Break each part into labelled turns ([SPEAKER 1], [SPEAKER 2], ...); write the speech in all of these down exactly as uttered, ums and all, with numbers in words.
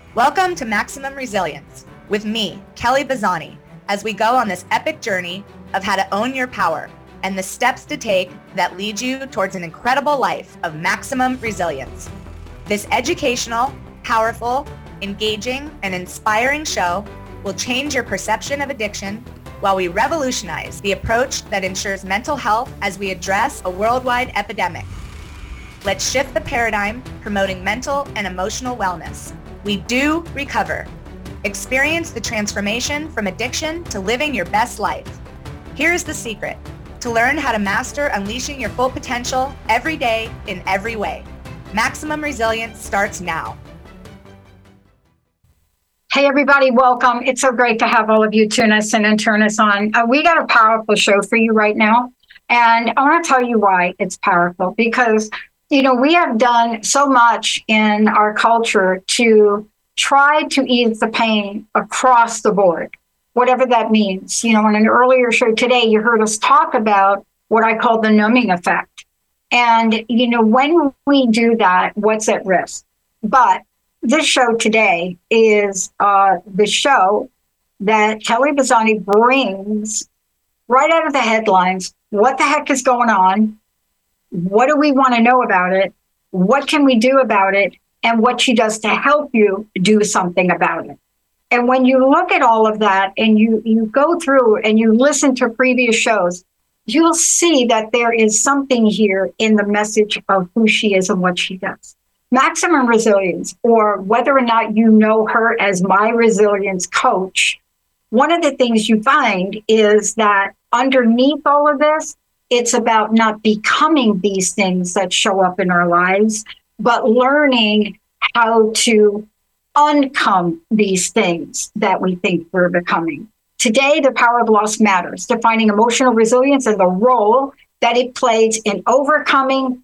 [SPEAKER 1] Welcome to Maximum Resilience with me, Kelly Bazzani, as we go on this epic journey of how to own your power and the steps to take that lead you towards an incredible life of maximum resilience. This educational, powerful, engaging, and inspiring show will change your perception of addiction while we revolutionize the approach that ensures mental health as we address a worldwide epidemic. Let's shift the paradigm, promoting mental and emotional wellness. We do recover. Experience the transformation from addiction to living your best life. Here's the secret: to learn how to master unleashing your full potential every day in every way. Maximum Resilience starts now.
[SPEAKER 2] Hey, everybody, welcome. It's so great to have all of you tune us in and turn us on. Uh, we got a powerful show for you right now. And I want to tell you why it's powerful, because you know, we have done so much in our culture to try to ease the pain across the board, whatever that means. You know, in an earlier show today, you heard us talk about what I call the numbing effect. And, you know, when we do that, what's at risk? But this show today is uh, the show that Kelly Bazzani brings right out of the headlines. What the heck is going on? What do we want to know about it? What can we do about it? And what she does to help you do something about it. And when you look at all of that and you, you go through and you listen to previous shows, you'll see that there is something here in the message of who she is and what she does. Maximum Resilience, or whether or not you know her as my resilience coach, one of the things you find is that underneath all of this, it's about not becoming these things that show up in our lives, but learning how to uncome these things that we think we're becoming. Today, the power of loss matters, defining emotional resilience and the role that it plays in overcoming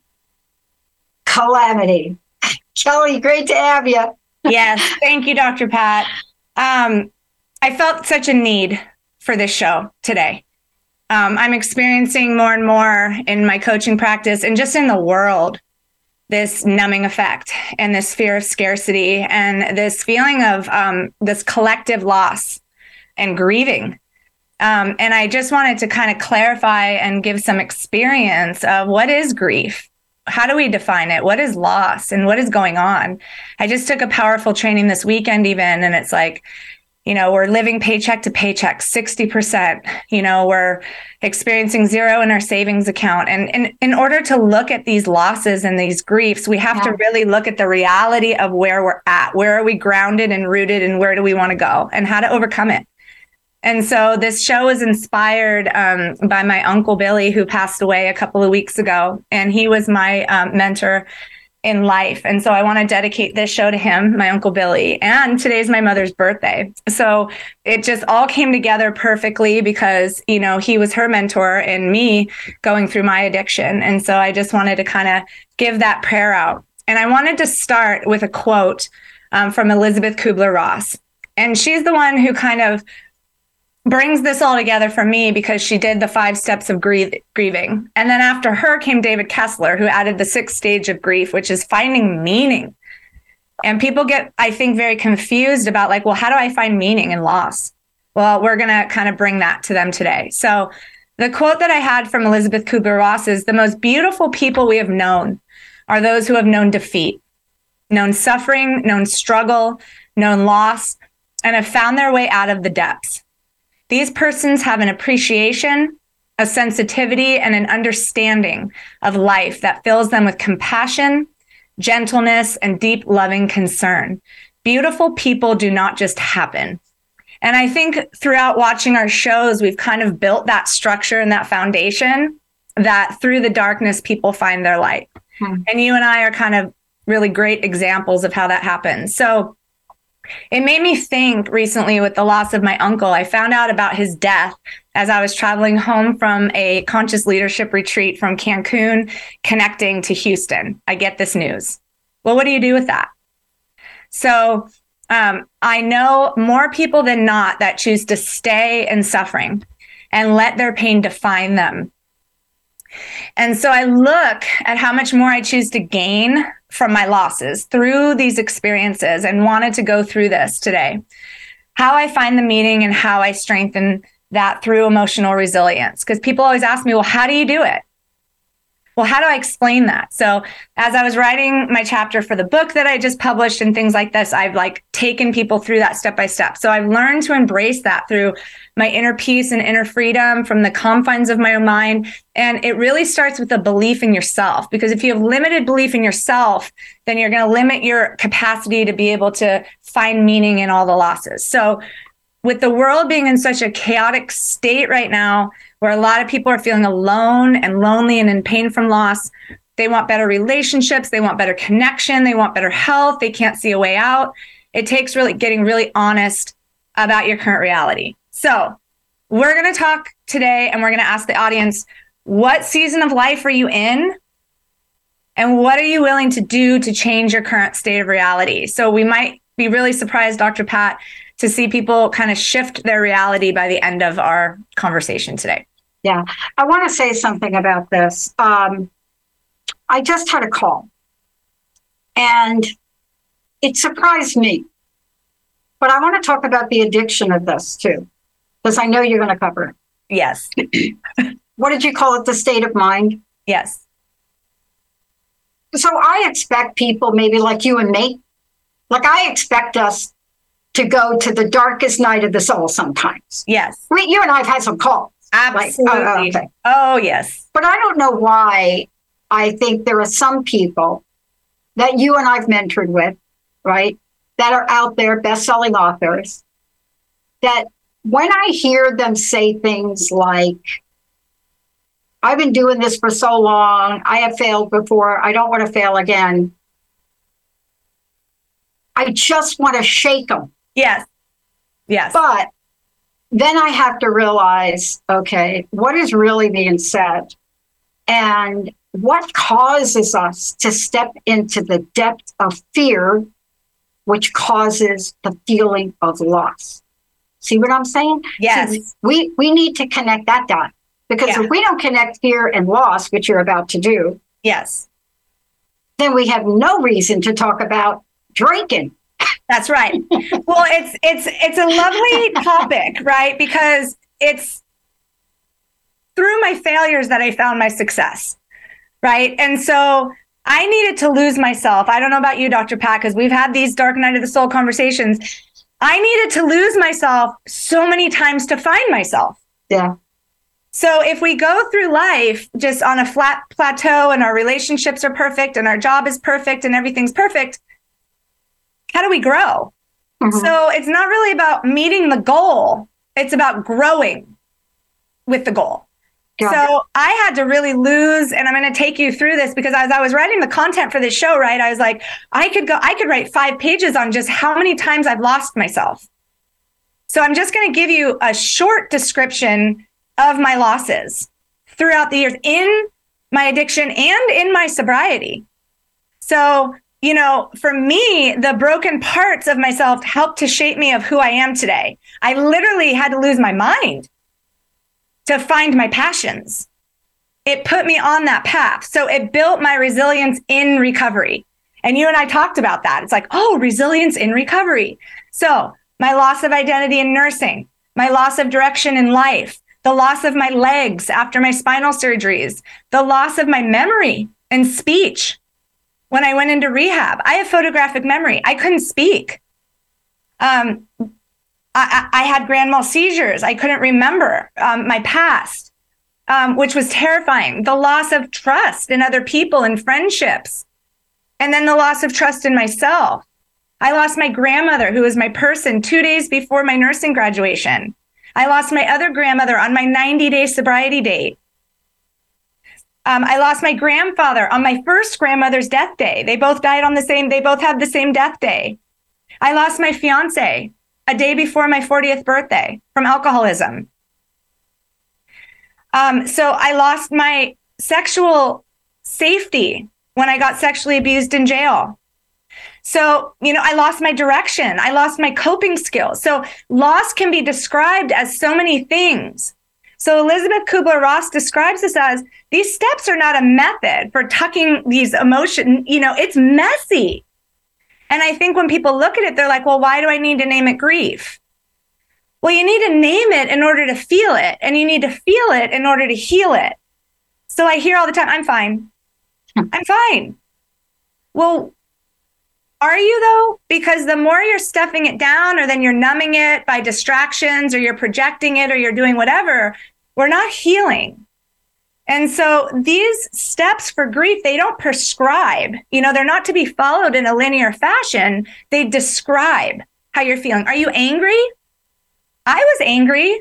[SPEAKER 2] calamity. Kelly, great to have you.
[SPEAKER 3] Yes, thank you, Doctor Pat. Um, I felt such a need for this show today. Um, I'm experiencing more and more in my coaching practice and just in the world, this numbing effect and this fear of scarcity and this feeling of um, this collective loss and grieving. Um, and I just wanted to kind of clarify and give some experience of what is grief? How do we define it? What is loss and what is going on? I just took a powerful training this weekend even, and it's like, you know, we're living paycheck to paycheck, sixty percent, you know, we're experiencing zero in our savings account. And, and in order to look at these losses and these griefs, we have yeah. to really look at the reality of where we're at. Where are we grounded and rooted, and where do we want to go and how to overcome it? And so this show is inspired um, by my Uncle Billy, who passed away a couple of weeks ago. And he was my um, mentor in life. And so I want to dedicate this show to him, my Uncle Billy. And today's my mother's birthday. So it just all came together perfectly because, you know, he was her mentor and me going through my addiction. And so I just wanted to kind of give that prayer out. And I wanted to start with a quote um, from Elizabeth Kubler-Ross. And she's the one who kind of brings this all together for me because she did the five steps of grief, grieving. And then after her came David Kessler, who added the sixth stage of grief, which is finding meaning. And people get, I think, very confused about like, well, how do I find meaning in loss? Well, we're going to kind of bring that to them today. So the quote that I had from Elizabeth Kubler-Ross is, the most beautiful people we have known are those who have known defeat, known suffering, known struggle, known loss, and have found their way out of the depths. These persons have an appreciation, a sensitivity, and an understanding of life that fills them with compassion, gentleness, and deep loving concern. Beautiful people do not just happen. And I think throughout watching our shows, we've kind of built that structure and that foundation that through the darkness, people find their light. Hmm. And you and I are kind of really great examples of how that happens. So it made me think recently with the loss of my uncle. I found out about his death as I was traveling home from a conscious leadership retreat from Cancun, connecting to Houston. I get this news. Well, what do you do with that? So um, I know more people than not that choose to stay in suffering and let their pain define them. And so I look at how much more I choose to gain from my losses through these experiences and wanted to go through this today. How I find the meaning and how I strengthen that through emotional resilience. Because people always ask me, well, how do you do it? Well, how do I explain that? So as I was writing my chapter for the book that I just published and things like this, I've like taken people through that step by step. So I've learned to embrace that through my inner peace and inner freedom from the confines of my own mind. And it really starts with a belief in yourself, because if you have limited belief in yourself, then you're going to limit your capacity to be able to find meaning in all the losses. So with the world being in such a chaotic state right now, where a lot of people are feeling alone and lonely and in pain from loss, they want better relationships, they want better connection, they want better health, they can't see a way out. It takes really getting really honest about your current reality. So we're going to talk today and we're going to ask the audience, what season of life are you in? And what are you willing to do to change your current state of reality? So we might be really surprised, Doctor Pat, to see people kind of shift their reality by the end of our conversation today.
[SPEAKER 2] Yeah, I want to say something about this. Um, I just had a call and it surprised me. But I want to talk about the addiction of this too, because I know you're going to cover it.
[SPEAKER 3] Yes.
[SPEAKER 2] What did you call it? The state of mind?
[SPEAKER 3] Yes.
[SPEAKER 2] So I expect people maybe like you and me, like I expect us to go to the darkest night of the soul sometimes.
[SPEAKER 3] Yes.
[SPEAKER 2] We, you and I have had some calls.
[SPEAKER 3] Absolutely.
[SPEAKER 2] Like, oh, okay.
[SPEAKER 3] Oh, yes.
[SPEAKER 2] But I don't know why I think there are some people that you and I've mentored with, right, that are out there, best-selling authors, that when I hear them say things like, I've been doing this for so long, I have failed before, I don't want to fail again, I just want to shake them.
[SPEAKER 3] Yes. Yes.
[SPEAKER 2] But then I have to realize, okay, what is really being said? And what causes us to step into the depth of fear, which causes the feeling of loss? See what I'm saying?
[SPEAKER 3] Yes.
[SPEAKER 2] See, we, we need to connect that dot. Because
[SPEAKER 3] Yeah.
[SPEAKER 2] if we don't connect fear and loss, which you're about to do,
[SPEAKER 3] Yes.
[SPEAKER 2] then we have no reason to talk about drinking.
[SPEAKER 3] That's right. Well, it's it's it's a lovely topic, right? Because it's through my failures that I found my success, right? And so I needed to lose myself. I don't know about you, Doctor Pat, because we've had these dark night of the soul conversations. I needed to lose myself so many times to find myself.
[SPEAKER 2] Yeah.
[SPEAKER 3] So if we go through life just on a flat plateau and our relationships are perfect and our job is perfect and everything's perfect, how do we grow? Mm-hmm. So it's not really about meeting the goal. It's about growing with the goal. Got so it. I had to really lose, and I'm going to take you through this because as I was writing the content for this show, right, I was like, I could go, I could write five pages on just how many times I've lost myself. So I'm just going to give you a short description of my losses throughout the years in my addiction and in my sobriety. So you know, for me, the broken parts of myself helped to shape me of who I am today. I literally had to lose my mind to find my passions. It put me on that path. So it built my resilience in recovery. And you and I talked about that. It's like, oh, resilience in recovery. So my loss of identity in nursing, my loss of direction in life, the loss of my legs after my spinal surgeries, the loss of my memory and speech. When I went into rehab, I have photographic memory. I couldn't speak. Um, I, I had grand mal seizures. I couldn't remember um, my past, um, which was terrifying. The loss of trust in other people and friendships. And then the loss of trust in myself. I lost my grandmother, who was my person, two days before my nursing graduation. I lost my other grandmother on my ninety-day sobriety date. Um, I lost my grandfather on my first grandmother's death day. They both died on the same, they both had the same death day. I lost my fiance a day before my fortieth birthday from alcoholism. Um, so I lost my sexual safety when I got sexually abused in jail. So, you know, I lost my direction. I lost my coping skills. So loss can be described as so many things. So Elizabeth Kubler-Ross describes this as these steps are not a method for tucking these emotions. You know, it's messy. And I think when people look at it, they're like, well, why do I need to name it grief? Well, you need to name it in order to feel it, and you need to feel it in order to heal it. So I hear all the time, I'm fine. I'm fine. Well, are you though? Because the more you're stuffing it down, or then you're numbing it by distractions, or you're projecting it, or you're doing whatever, we're not healing. And so these steps for grief, they don't prescribe. You know, they're not to be followed in a linear fashion. They describe how you're feeling. Are you angry? I was angry.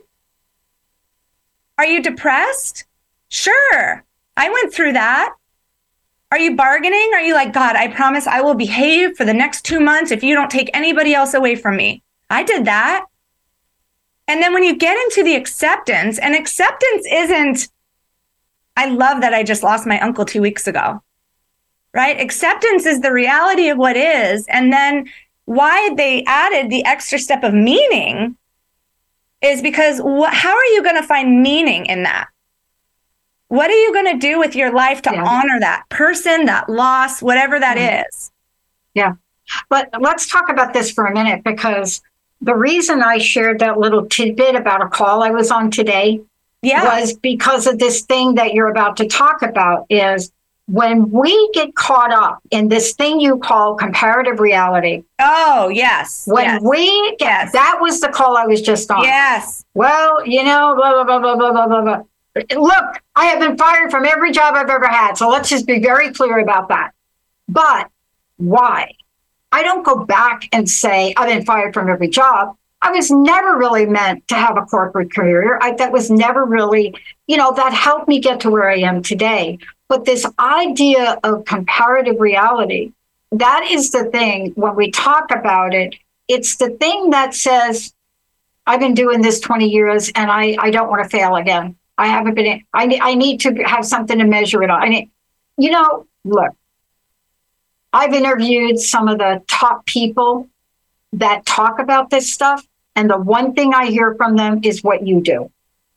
[SPEAKER 3] Are you depressed? Sure. I went through that. Are you bargaining? Are you like, God, I promise I will behave for the next two months if you don't take anybody else away from me? I did that. And then when you get into the acceptance, and acceptance isn't, I love that I just lost my uncle two weeks ago, right? Acceptance is the reality of what is. And then why they added the extra step of meaning is because wh- how are you going to find meaning in that? What are you going to do with your life to yeah. honor that person, that loss, whatever that mm-hmm. is?
[SPEAKER 2] Yeah. But let's talk about this for a minute, because the reason I shared that little tidbit about a call I was on today yeah. was because of this thing that you're about to talk about. Is when we get caught up in this thing you call comparative reality.
[SPEAKER 3] Oh, yes.
[SPEAKER 2] When
[SPEAKER 3] yes.
[SPEAKER 2] we get,
[SPEAKER 3] yes.
[SPEAKER 2] that was the call I was just on.
[SPEAKER 3] Yes.
[SPEAKER 2] Well, you know, blah, blah, blah, blah, blah, blah, blah. Look, I have been fired from every job I've ever had. So let's just be very clear about that. But why? I don't go back and say I've been fired from every job. I was never really meant to have a corporate career. I, that was never really, you know, that helped me get to where I am today. But this idea of comparative reality, that is the thing when we talk about it, it's the thing that says, I've been doing this twenty years and I, I don't want to fail again. I haven't been, I, I need to have something to measure it on. I mean, you know, look, I've interviewed some of the top people that talk about this stuff. And the one thing I hear from them is what you do.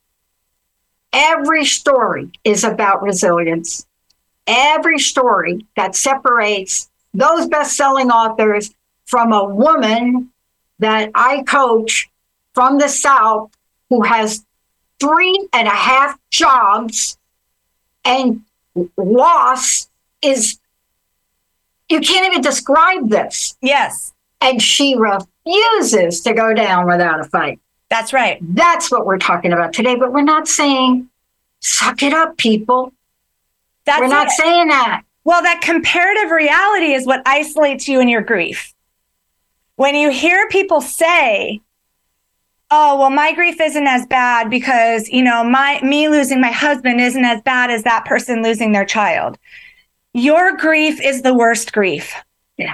[SPEAKER 2] Every story is about resilience. Every story that separates those best-selling authors from a woman that I coach from the South who has three and a half jobs, and loss is, you can't even describe this.
[SPEAKER 3] Yes.
[SPEAKER 2] And she refuses to go down without a fight.
[SPEAKER 3] That's right.
[SPEAKER 2] That's what we're talking about today. But we're not saying, suck it up, people.
[SPEAKER 3] That's
[SPEAKER 2] we're not
[SPEAKER 3] it.
[SPEAKER 2] saying that.
[SPEAKER 3] Well, that comparative reality is what isolates you in your grief. When you hear people say, oh, well, my grief isn't as bad because, you know, my me losing my husband isn't as bad as that person losing their child. Your grief is the worst grief.
[SPEAKER 2] Yeah.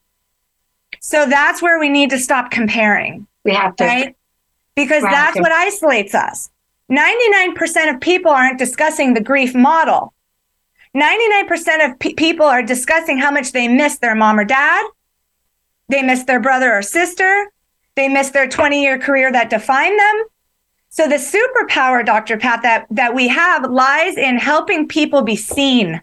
[SPEAKER 3] So that's where we need to stop comparing.
[SPEAKER 2] We have to.
[SPEAKER 3] Right? Because that's what isolates us. ninety-nine percent of people aren't discussing the grief model. ninety-nine percent of pe- people are discussing how much they miss their mom or dad. They miss their brother or sister. They miss their twenty-year career that defined them. So the superpower, Doctor Pat, that, that we have lies in helping people be seen.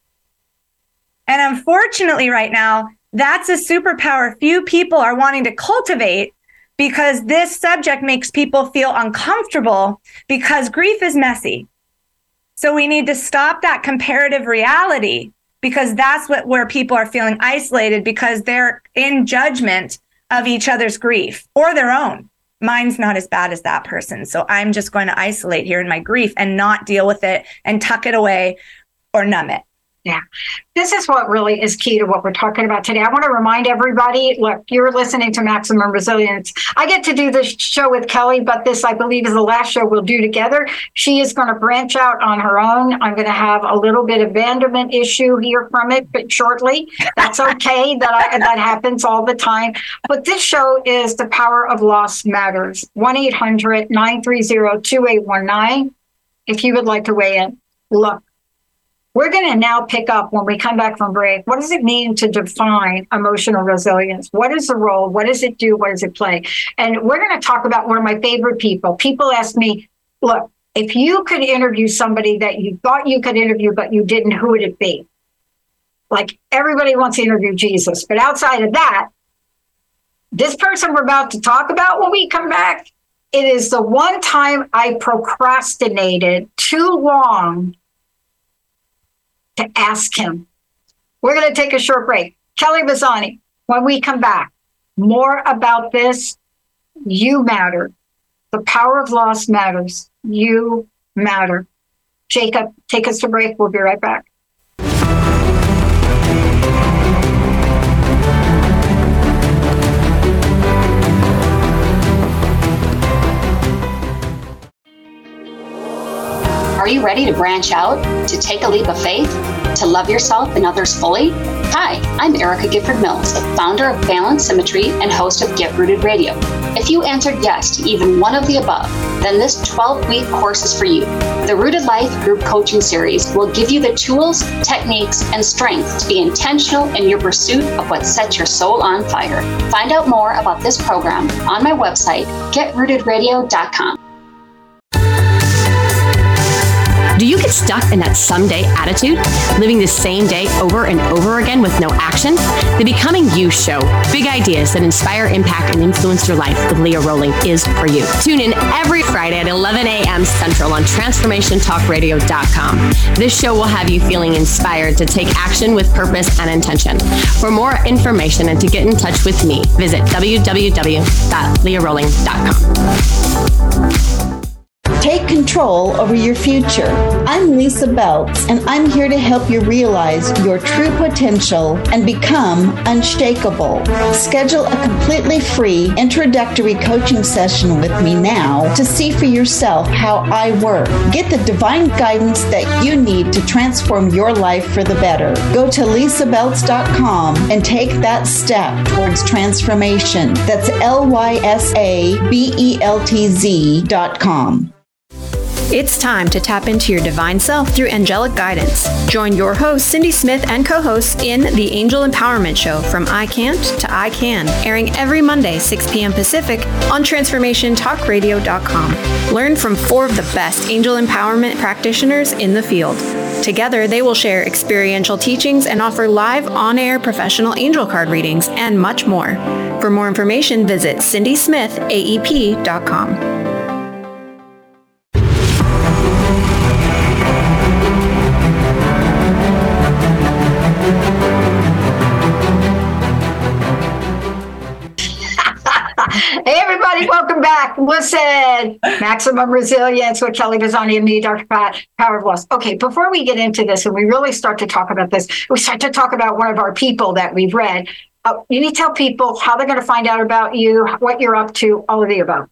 [SPEAKER 3] And unfortunately right now, that's a superpower few people are wanting to cultivate, because this subject makes people feel uncomfortable because grief is messy. So we need to stop that comparative reality, because that's what where people are feeling isolated because they're in judgment of each other's grief or their own. Mine's not as bad as that person. So I'm just going to isolate here in my grief and not deal with it and tuck it away or numb it.
[SPEAKER 2] Yeah, this is what really is key to what we're talking about today. I want to remind everybody, look, you're listening to Maximum Resilience. I get to do this show with Kelly, but this, I believe, is the last show we'll do together. She is going to branch out on her own. I'm going to have a little bit of abandonment issue here from it, but shortly. That's okay. that I, that happens all the time. But this show is The Power of Loss Matters. one eight hundred nine three zero two eight one nine. If you would like to weigh in, look. We're going to now pick up when we come back from break. What does it mean to define emotional resilience? What is the role? What does it do? What does it play? And we're going to talk about one of my favorite people. People ask me, look, If you could interview somebody that you thought you could interview, but you didn't, who would it be? Like, everybody wants to interview Jesus, but outside of that, this person we're about to talk about when we come back, it is the one time I procrastinated too long to ask him. We're going to take a short break. Kelly Bazzani, when we come back, more about this. You matter. The power of loss matters. You matter. Jacob, take us to break. We'll be right back.
[SPEAKER 4] Are you ready to branch out, to take a leap of faith, to love yourself and others fully? Hi, I'm Erica Gifford Mills, founder of Balance Symmetry and host of Get Rooted Radio. If you answered yes to even one of the above, then this twelve-week course is for you. The Rooted Life Group Coaching Series will give you the tools, techniques, and strength to be intentional in your pursuit of what sets your soul on fire. Find out more about this program on my website, get rooted radio dot com.
[SPEAKER 5] Do you get stuck in that someday attitude, living the same day over and over again with no action? The Becoming You Show, big ideas that inspire, impact, and influence your life with Leah Rowling is for you. Tune in every Friday at eleven a.m. Central on transformation talk radio dot com. This show will have you feeling inspired to take action with purpose and intention. For more information and to get in touch with me, visit w w w dot leah rowling dot com.
[SPEAKER 6] Take control over your future. I'm Lisa Beltz, and I'm here to help you realize your true potential and become unshakable. Schedule a completely free introductory coaching session with me now to see for yourself how I work. Get the divine guidance that you need to transform your life for the better. Go to lisa beltz dot com and take that step towards transformation. That's L Y S A B E L T Z dot com.
[SPEAKER 7] It's time to tap into your divine self through angelic guidance. Join your host, Cindy Smith, and co-hosts in the Angel Empowerment Show from I Can't to I Can, airing every Monday, six p.m. Pacific on transformation talk radio dot com. Learn from four of the best angel empowerment practitioners in the field. Together, they will share experiential teachings and offer live on-air professional angel card readings and much more. For more information, visit cindy smith a e p dot com.
[SPEAKER 2] Hey, everybody, welcome back. Listen, Maximum Resilience with Kelly Bazzani and me, Doctor Pat, Power of Loss. Okay, before we get into this and we really start to talk about this, we start to talk about one of our people that we've read. Uh, you need to tell people how they're going to find out about you, what you're up to, all of the above.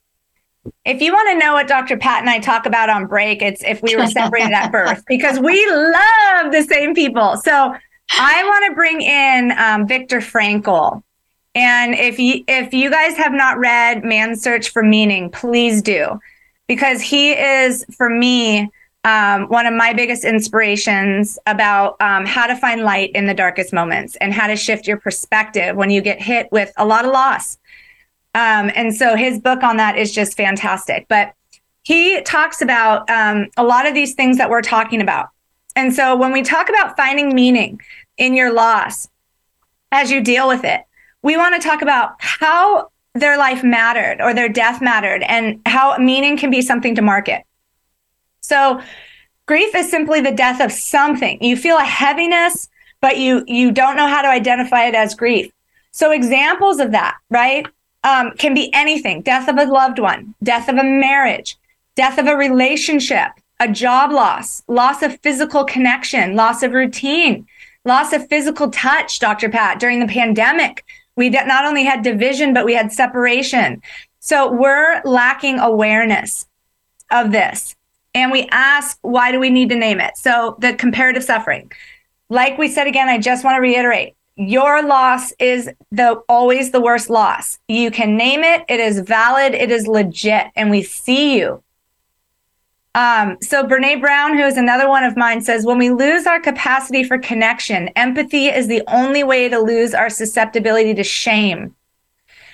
[SPEAKER 3] If you want to know what Doctor Pat and I talk about on break, it's if we were separated at birth, because we love the same people. So I want to bring in um, Viktor Frankl. And if you if you guys have not read Man's Search for Meaning, please do, because he is, for me, um, one of my biggest inspirations about um, how to find light in the darkest moments and how to shift your perspective when you get hit with a lot of loss. Um, and so his book on that is just fantastic. But he talks about um, a lot of these things that we're talking about. And so when we talk about finding meaning in your loss as you deal with it, we want to talk about how their life mattered or their death mattered and how meaning can be something to market. So grief is simply the death of something. You feel a heaviness, but you you don't know how to identify it as grief. So examples of that, right, um, can be anything. Death of a loved one, death of a marriage, death of a relationship, a job loss, loss of physical connection, loss of routine, loss of physical touch, Doctor Pat, during the pandemic. We not only had division, but we had separation. So we're lacking awareness of this. And we ask, why do we need to name it? So the comparative suffering. Like we said again, I just want to reiterate, your loss is the always the worst loss. You can name it. It is valid. It is legit. And we see you. Um, so Brene Brown, who is another one of mine, says, when we lose our capacity for connection, empathy is the only way to lose our susceptibility to shame.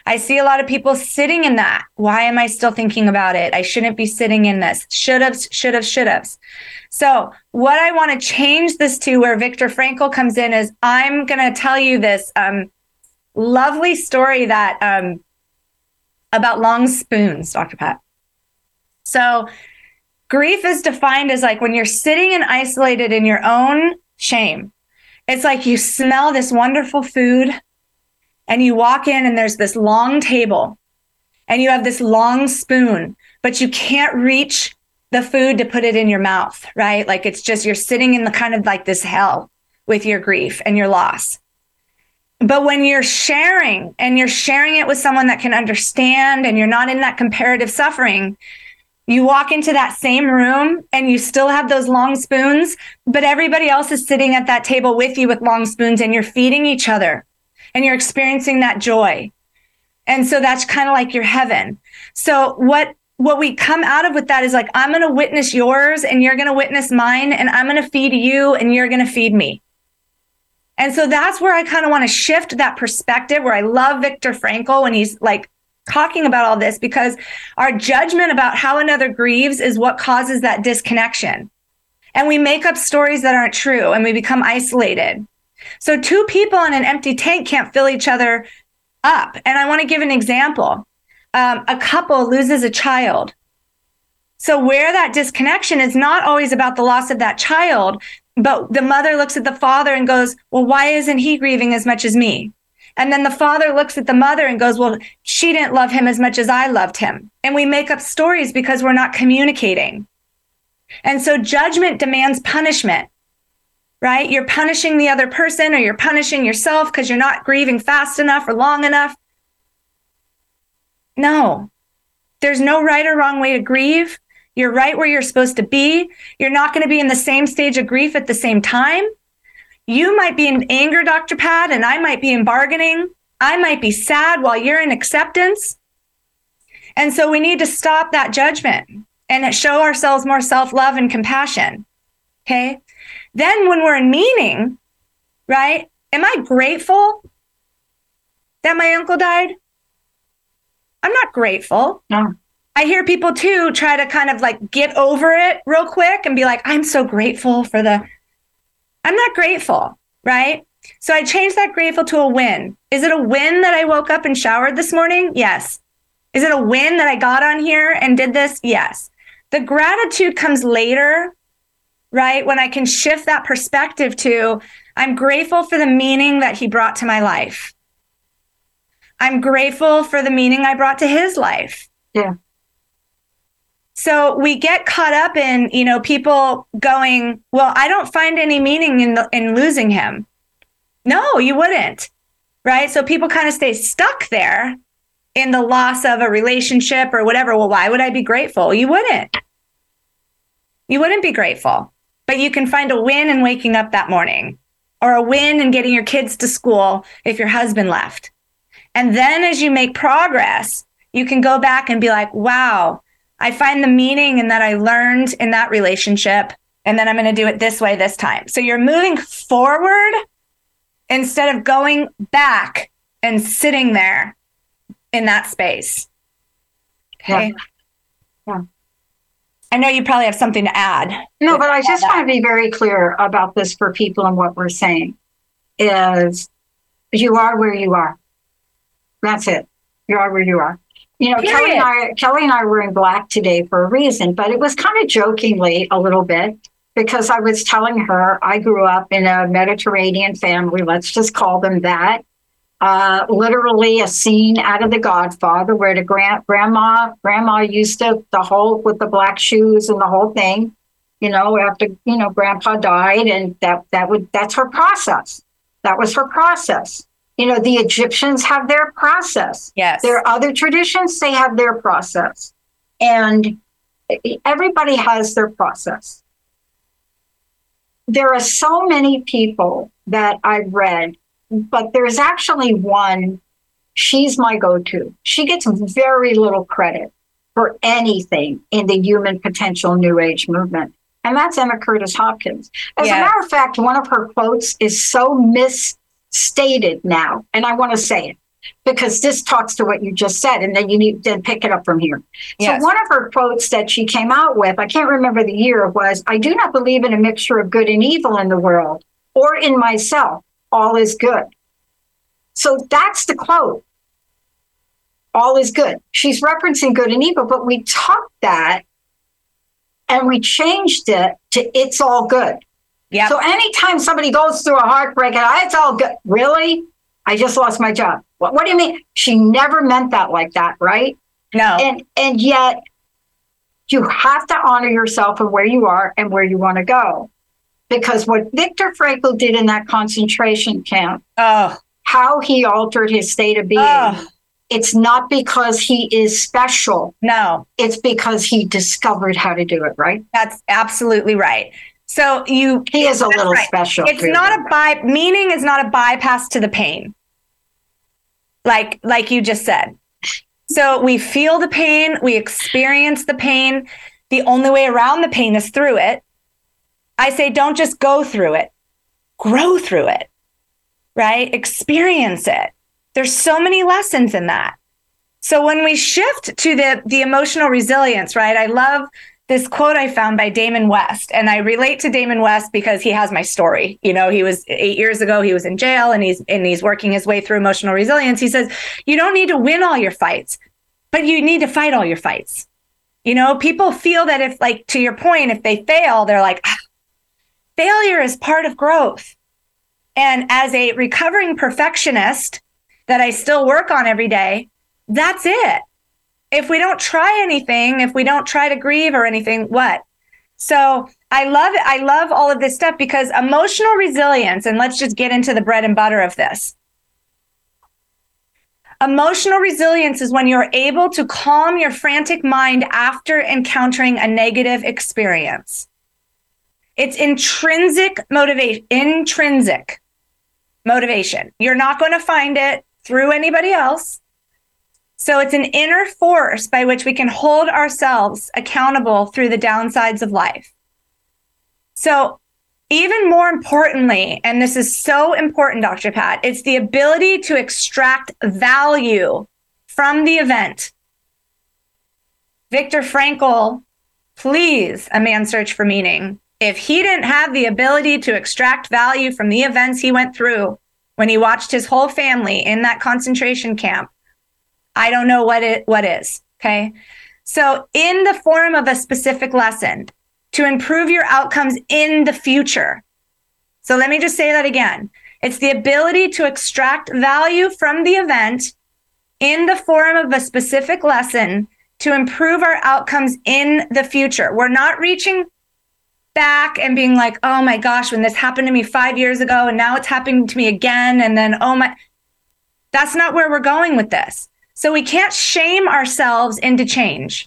[SPEAKER 3] I see a lot of people sitting in that. Why am I still thinking about it? I shouldn't be sitting in this. Should have, should have, should have. So what I want to change this to, where Viktor Frankl comes in, is I'm going to tell you this um, lovely story that um, about long spoons, Doctor Pat. So grief is defined as like when you're sitting and isolated in your own shame. It's like you smell this wonderful food and you walk in and there's this long table and you have this long spoon, but you can't reach the food to put it in your mouth, right? Like it's just, you're sitting in the kind of like this hell with your grief and your loss. But when you're sharing and you're sharing it with someone that can understand and you're not in that comparative suffering, you walk into that same room and you still have those long spoons, but everybody else is sitting at that table with you with long spoons and you're feeding each other and you're experiencing that joy. And so that's kind of like your heaven. So what, what we come out of with that is like, I'm going to witness yours and you're going to witness mine, and I'm going to feed you and you're going to feed me. And so that's where I kind of want to shift that perspective, where I love Viktor Frankl when he's like talking about all this, because our judgment about how another grieves is what causes that disconnection. And we make up stories that aren't true and we become isolated. So two people in an empty tank can't fill each other up. And I want to give an example. Um, a couple loses a child. So where that disconnection is not always about the loss of that child, but the mother looks at the father and goes, well, why isn't he grieving as much as me? And then the father looks at the mother and goes, well, she didn't love him as much as I loved him. And we make up stories because we're not communicating. And so judgment demands punishment, right? You're punishing the other person or you're punishing yourself because you're not grieving fast enough or long enough. No, there's no right or wrong way to grieve. You're right where you're supposed to be. You're not going to be in the same stage of grief at the same time. You might be in anger, Doctor Pat, and I might be in bargaining. I might be sad while you're in acceptance. And so we need to stop that judgment and show ourselves more self-love and compassion. Okay. Then when we're in meaning, right? Am I grateful that my uncle died? I'm not grateful.
[SPEAKER 2] No.
[SPEAKER 3] I hear people too try to kind of like get over it real quick and be like, I'm so grateful for the, I'm not grateful, right? So I changed that grateful to a win. Is it a win that I woke up and showered this morning? Yes. Is it a win that I got on here and did this? Yes. The gratitude comes later, right? When I can shift that perspective to, I'm grateful for the meaning that he brought to my life. I'm grateful for the meaning I brought to his life.
[SPEAKER 2] Yeah.
[SPEAKER 3] So we get caught up in, you know, people going, well, I don't find any meaning in the, in losing him. No, you wouldn't. Right. So people kind of stay stuck there in the loss of a relationship or whatever. Well, why would I be grateful? You wouldn't. You wouldn't be grateful, but you can find a win in waking up that morning, or a win in getting your kids to school if your husband left. And then as you make progress, you can go back and be like, wow, I find the meaning in that I learned in that relationship, and then I'm going to do it this way this time. So you're moving forward instead of going back and sitting there in that space. Okay.
[SPEAKER 2] Yeah. Yeah.
[SPEAKER 3] I know you probably have something to add.
[SPEAKER 2] No, but I just want to be very clear about this for people, and what we're saying is you are where you are. That's it. You are where you are. You know, Kelly and I, Kelly and I were in black today for a reason, but it was kind of jokingly a little bit, because I was telling her I grew up in a Mediterranean family. Let's just call them that. Uh, literally a scene out of The Godfather, where the grand, grandma grandma used to the whole with the black shoes and the whole thing. You know, after you know Grandpa died, and that that would that's her process. That was her process. You know, the Egyptians have their process.
[SPEAKER 3] Yes.
[SPEAKER 2] There are other traditions, they have their process. And everybody has their process. There are so many people that I've read, but there's actually one, she's my go-to. She gets very little credit for anything in the human potential New Age movement. And that's Emma Curtis Hopkins. As
[SPEAKER 3] yes.
[SPEAKER 2] a matter of fact, one of her quotes is so mis stated now, and I want to say it. because this talks to what you just said, and then you need to pick it up from here.
[SPEAKER 3] Yes.
[SPEAKER 2] So one of her quotes that she came out with, I can't remember the year, was, "I do not believe in a mixture of good and evil in the world or in myself. All is good." So that's the quote. All is good. She's referencing good and evil, but we took that and we changed it to it's all good.
[SPEAKER 3] Yeah.
[SPEAKER 2] So anytime somebody goes through a heartbreak and "Oh, it's all good," really? I just lost my job. What, what do you mean? She never meant that like that, right?
[SPEAKER 3] No.
[SPEAKER 2] And and yet you have to honor yourself and where you are and where you want to go. Because what Viktor Frankl did in that concentration camp,
[SPEAKER 3] oh.
[SPEAKER 2] how he altered his state of being,
[SPEAKER 3] Oh.
[SPEAKER 2] it's not because he is special.
[SPEAKER 3] No.
[SPEAKER 2] It's because he discovered how to do it, right?
[SPEAKER 3] That's absolutely right. So you,
[SPEAKER 2] He is a
[SPEAKER 3] that's
[SPEAKER 2] little
[SPEAKER 3] right.
[SPEAKER 2] special.
[SPEAKER 3] It's
[SPEAKER 2] too.
[SPEAKER 3] not a by meaning is not a bypass to the pain. Like, like you just said. So we feel the pain, we experience the pain. The only way around the pain is through it. I say, don't just go through it, grow through it, right? Experience it. There's so many lessons in that. So when we shift to the, the emotional resilience, right? I love this quote I found by Damon West, and I relate to Damon West because he has my story. You know, he was eight years ago, he was in jail, and he's and he's working his way through emotional resilience. He says, you don't need to win all your fights, but you need to fight all your fights. You know, people feel that if, like, to your point, if they fail, they're like, ah, failure is part of growth. And as a recovering perfectionist that I still work on every day, that's it. If we don't try anything, if we don't try to grieve or anything, what? So I love it. I love all of this stuff because emotional resilience, and let's just get into the bread and butter of this. Emotional resilience is when you're able to calm your frantic mind after encountering a negative experience. It's intrinsic motivation, intrinsic motivation. You're not going to find it through anybody else. So it's an inner force by which we can hold ourselves accountable through the downsides of life. So even more importantly, and this is so important, Doctor Pat, it's the ability to extract value from the event. Viktor Frankl, please, A Man's Search for Meaning. If he didn't have the ability to extract value from the events he went through when he watched his whole family in that concentration camp, I don't know what it what is, okay? So in the form of a specific lesson to improve your outcomes in the future. So let me just say that again. It's the ability to extract value from the event in the form of a specific lesson to improve our outcomes in the future. We're not reaching back and being like, oh my gosh, when this happened to me five years ago and now it's happening to me again. And then, oh my, that's not where we're going with this. So we can't shame ourselves into change.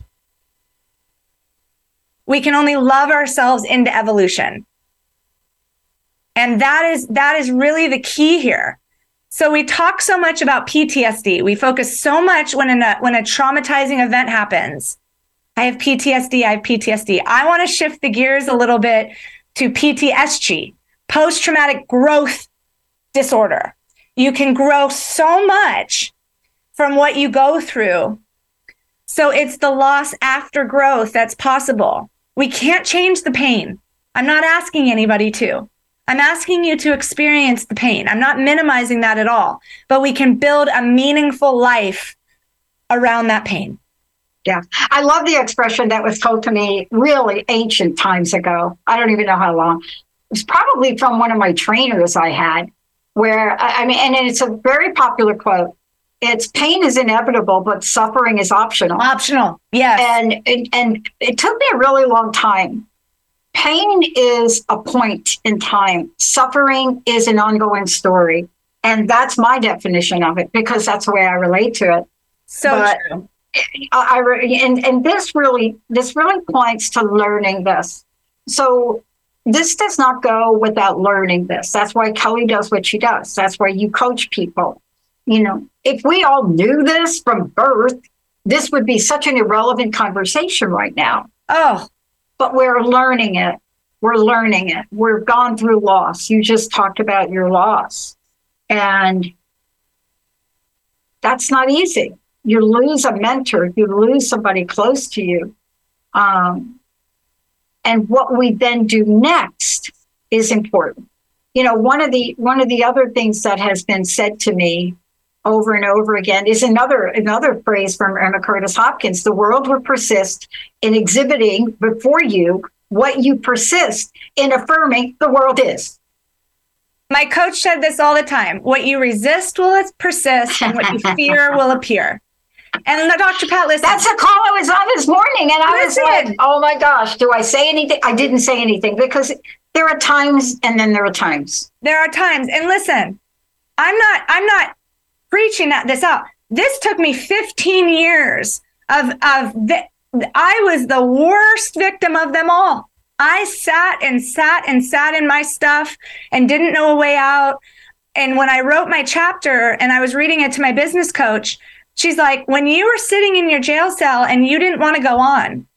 [SPEAKER 3] We can only love ourselves into evolution. And that is that is really the key here. So we talk so much about P T S D. We focus so much when a, when a traumatizing event happens. I have P T S D, I have P T S D. I want to shift the gears a little bit to P T S G, post-traumatic growth disorder. You can grow so much from what you go through. So it's the loss after growth that's possible. We can't change the pain. I'm not asking anybody to. I'm asking you to experience the pain. I'm not minimizing that at all, but we can build a meaningful life around that pain.
[SPEAKER 2] Yeah. I love the expression that was told to me really ancient times ago. I don't even know how long. It was probably from one of my trainers I had, where, I mean, and it's a very popular quote. It's pain is inevitable, but suffering is optional.
[SPEAKER 3] Optional, yes.
[SPEAKER 2] And, and and it took me a really long time. Pain is a point in time. Suffering is an ongoing story. And that's my definition of it, because that's the way I relate to it.
[SPEAKER 3] So
[SPEAKER 2] but
[SPEAKER 3] true.
[SPEAKER 2] I, I and, and this really this really points to learning this. So this does not go without learning this. That's why Kelly does what she does. That's why you coach people. You know, if we all knew this from birth, this would be such an irrelevant conversation right now.
[SPEAKER 3] Oh,
[SPEAKER 2] but we're learning it. We're learning it. We've gone through loss. You just talked about your loss. And that's not easy. You lose a mentor, you lose somebody close to you. Um, and what we then do next is important. You know, one of the one of the other things that has been said to me over and over again is another another phrase from Emma Curtis Hopkins: the world will persist in exhibiting before you what you persist in affirming the world is.
[SPEAKER 3] My coach said this all the time: what you resist will persist, and what you fear will appear. And the Doctor Pat, listen.
[SPEAKER 2] That's a call I was on this morning, and I
[SPEAKER 3] listen.
[SPEAKER 2] was like, oh my gosh, do I say anything? I didn't say anything, because there are times and then there are times.
[SPEAKER 3] There are times. And listen, I'm not, I'm not preaching that this out. This took me fifteen years of, of the, I was the worst victim of them all. I sat and sat and sat in my stuff and didn't know a way out. And when I wrote my chapter and I was reading it to my business coach, she's like, when you were sitting in your jail cell and you didn't want to go on,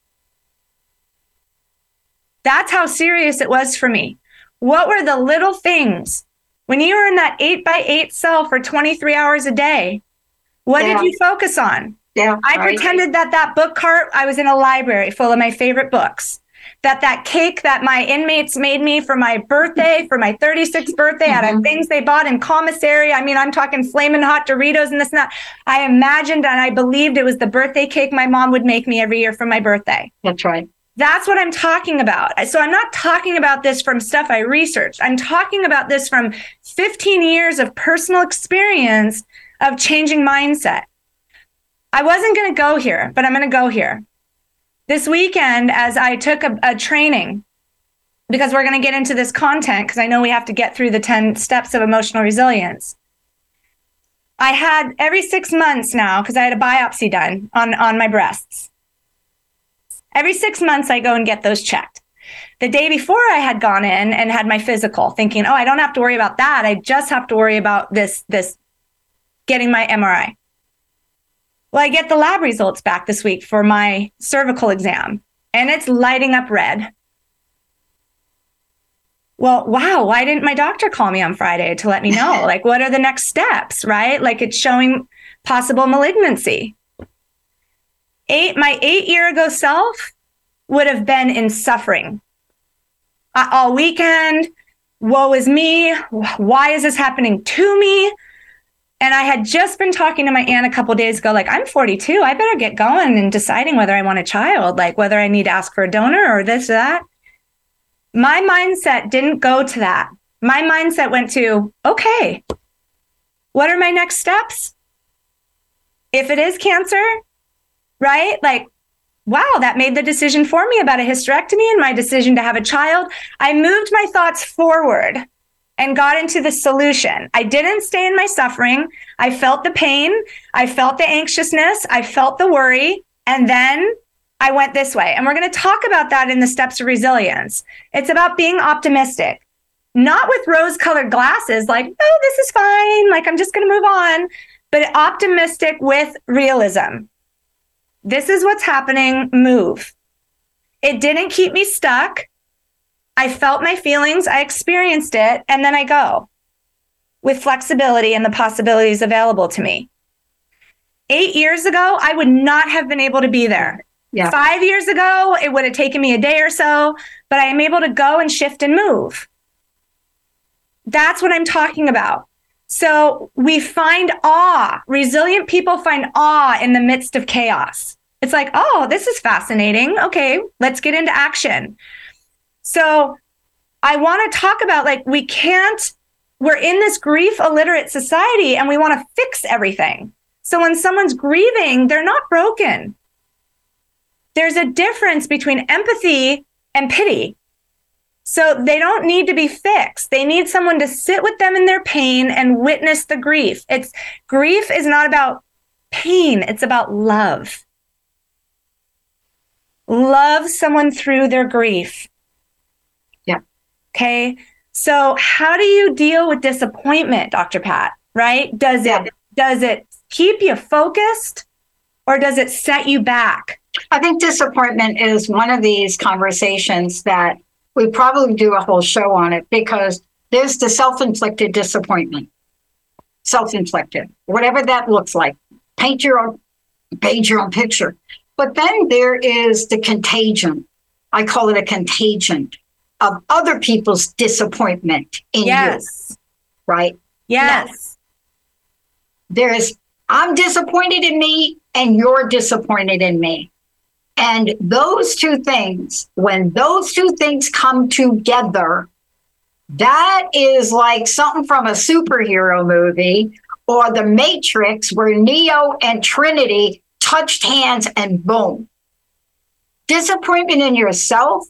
[SPEAKER 3] that's how serious it was for me. What were the little things? When you were in that eight by eight cell for twenty-three hours a day, what yeah. did you focus on?
[SPEAKER 2] Yeah,
[SPEAKER 3] I
[SPEAKER 2] right.
[SPEAKER 3] pretended that that book cart, I was in a library full of my favorite books. That that cake that my inmates made me for my birthday, for my thirty-sixth birthday, mm-hmm. out of things they bought in commissary. I mean, I'm talking Flamin' Hot Doritos and this and that. I imagined and I believed it was the birthday cake my mom would make me every year for my birthday.
[SPEAKER 2] That's right.
[SPEAKER 3] That's what I'm talking about. So I'm not talking about this from stuff I researched. I'm talking about this from fifteen years of personal experience of changing mindset. I wasn't going to go here, but I'm going to go here. This weekend, as I took a, a training, because we're going to get into this content, because I know we have to get through the ten steps of emotional resilience. I had every six months now, because I had a biopsy done on, on my breasts. Every six months, I go and get those checked. The day before, I had gone in and had my physical, thinking, oh, I don't have to worry about that. I just have to worry about this, this getting my M R I. Well, I get the lab results back this week for my cervical exam, and it's lighting up red. Well, wow, why didn't my doctor call me on Friday to let me know? Like, what are the next steps, right? Like, it's showing possible malignancy. Eight, my eight year ago self would have been in suffering uh, all weekend. Woe is me. Why is this happening to me? And I had just been talking to my aunt a couple of days ago, like, I'm forty-two. I better get going and deciding whether I want a child, like whether I need to ask for a donor or this or that. My mindset didn't go to that. My mindset went to, okay, what are my next steps? If it is cancer, right? Like, wow, that made the decision for me about a hysterectomy and my decision to have a child. I moved my thoughts forward and got into the solution. I didn't stay in my suffering. I felt the pain. I felt the anxiousness. I felt the worry. And then I went this way. And we're going to talk about that in the steps of resilience. It's about being optimistic, not with rose-colored glasses, like, oh, this is fine. Like, I'm just going to move on. But optimistic with realism. This is what's happening. Move. It didn't keep me stuck. I felt my feelings, I experienced it, and then I go with flexibility and the possibilities available to me. Eight years ago, I would not have been able to be there. Yeah. Five years ago, it would have taken me a day or so, but I am able to go and shift and move. That's what I'm talking about. So we find awe. Resilient people find awe in the midst of chaos. It's like, oh, this is fascinating. Okay, let's get into action. So I want to talk about, like, we can't, we're in this grief illiterate society and we want to fix everything. So when someone's grieving, they're not broken. There's a difference between empathy and pity. So they don't need to be fixed. They need someone to sit with them in their pain and witness the grief. It's grief is not about pain. It's about love. Love someone through their grief. Okay. So how do you deal with disappointment, Doctor Pat? Right? Does it, does it keep you focused or does it set you back?
[SPEAKER 2] I think disappointment is one of these conversations that we probably do a whole show on it, because there's the self-inflicted disappointment. self-inflicted, whatever that looks like. Paint your own, paint your own picture. But then there is the contagion. I call it a contagion of other people's disappointment in
[SPEAKER 3] yes.
[SPEAKER 2] you, right?
[SPEAKER 3] Yes.
[SPEAKER 2] Now, there's, I'm disappointed in me and you're disappointed in me. And those two things, when those two things come together, that is like something from a superhero movie or The Matrix where Neo and Trinity touched hands and boom. Disappointment in yourself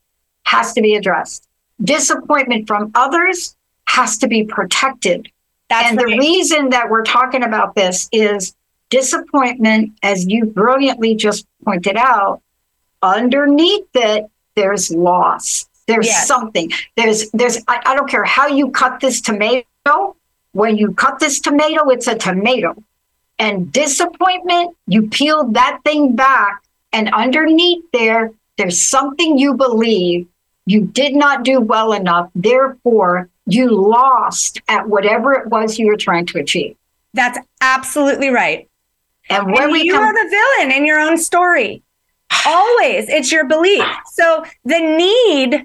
[SPEAKER 2] has to be addressed. Disappointment from others has to be protected.
[SPEAKER 3] That's
[SPEAKER 2] and
[SPEAKER 3] right.
[SPEAKER 2] The reason that we're talking about this is disappointment, as you brilliantly just pointed out, underneath it, there's loss. There's
[SPEAKER 3] yes.
[SPEAKER 2] something. There's, there's. I, I don't care how you cut this tomato. When you cut this tomato, it's a tomato. And disappointment, you peel that thing back, and underneath there, there's something you believe you did not do well enough. Therefore, you lost at whatever it was you were trying to achieve.
[SPEAKER 3] That's absolutely right.
[SPEAKER 2] And when
[SPEAKER 3] and
[SPEAKER 2] we
[SPEAKER 3] you
[SPEAKER 2] come-
[SPEAKER 3] are the villain in your own story. Always. It's your belief. So the need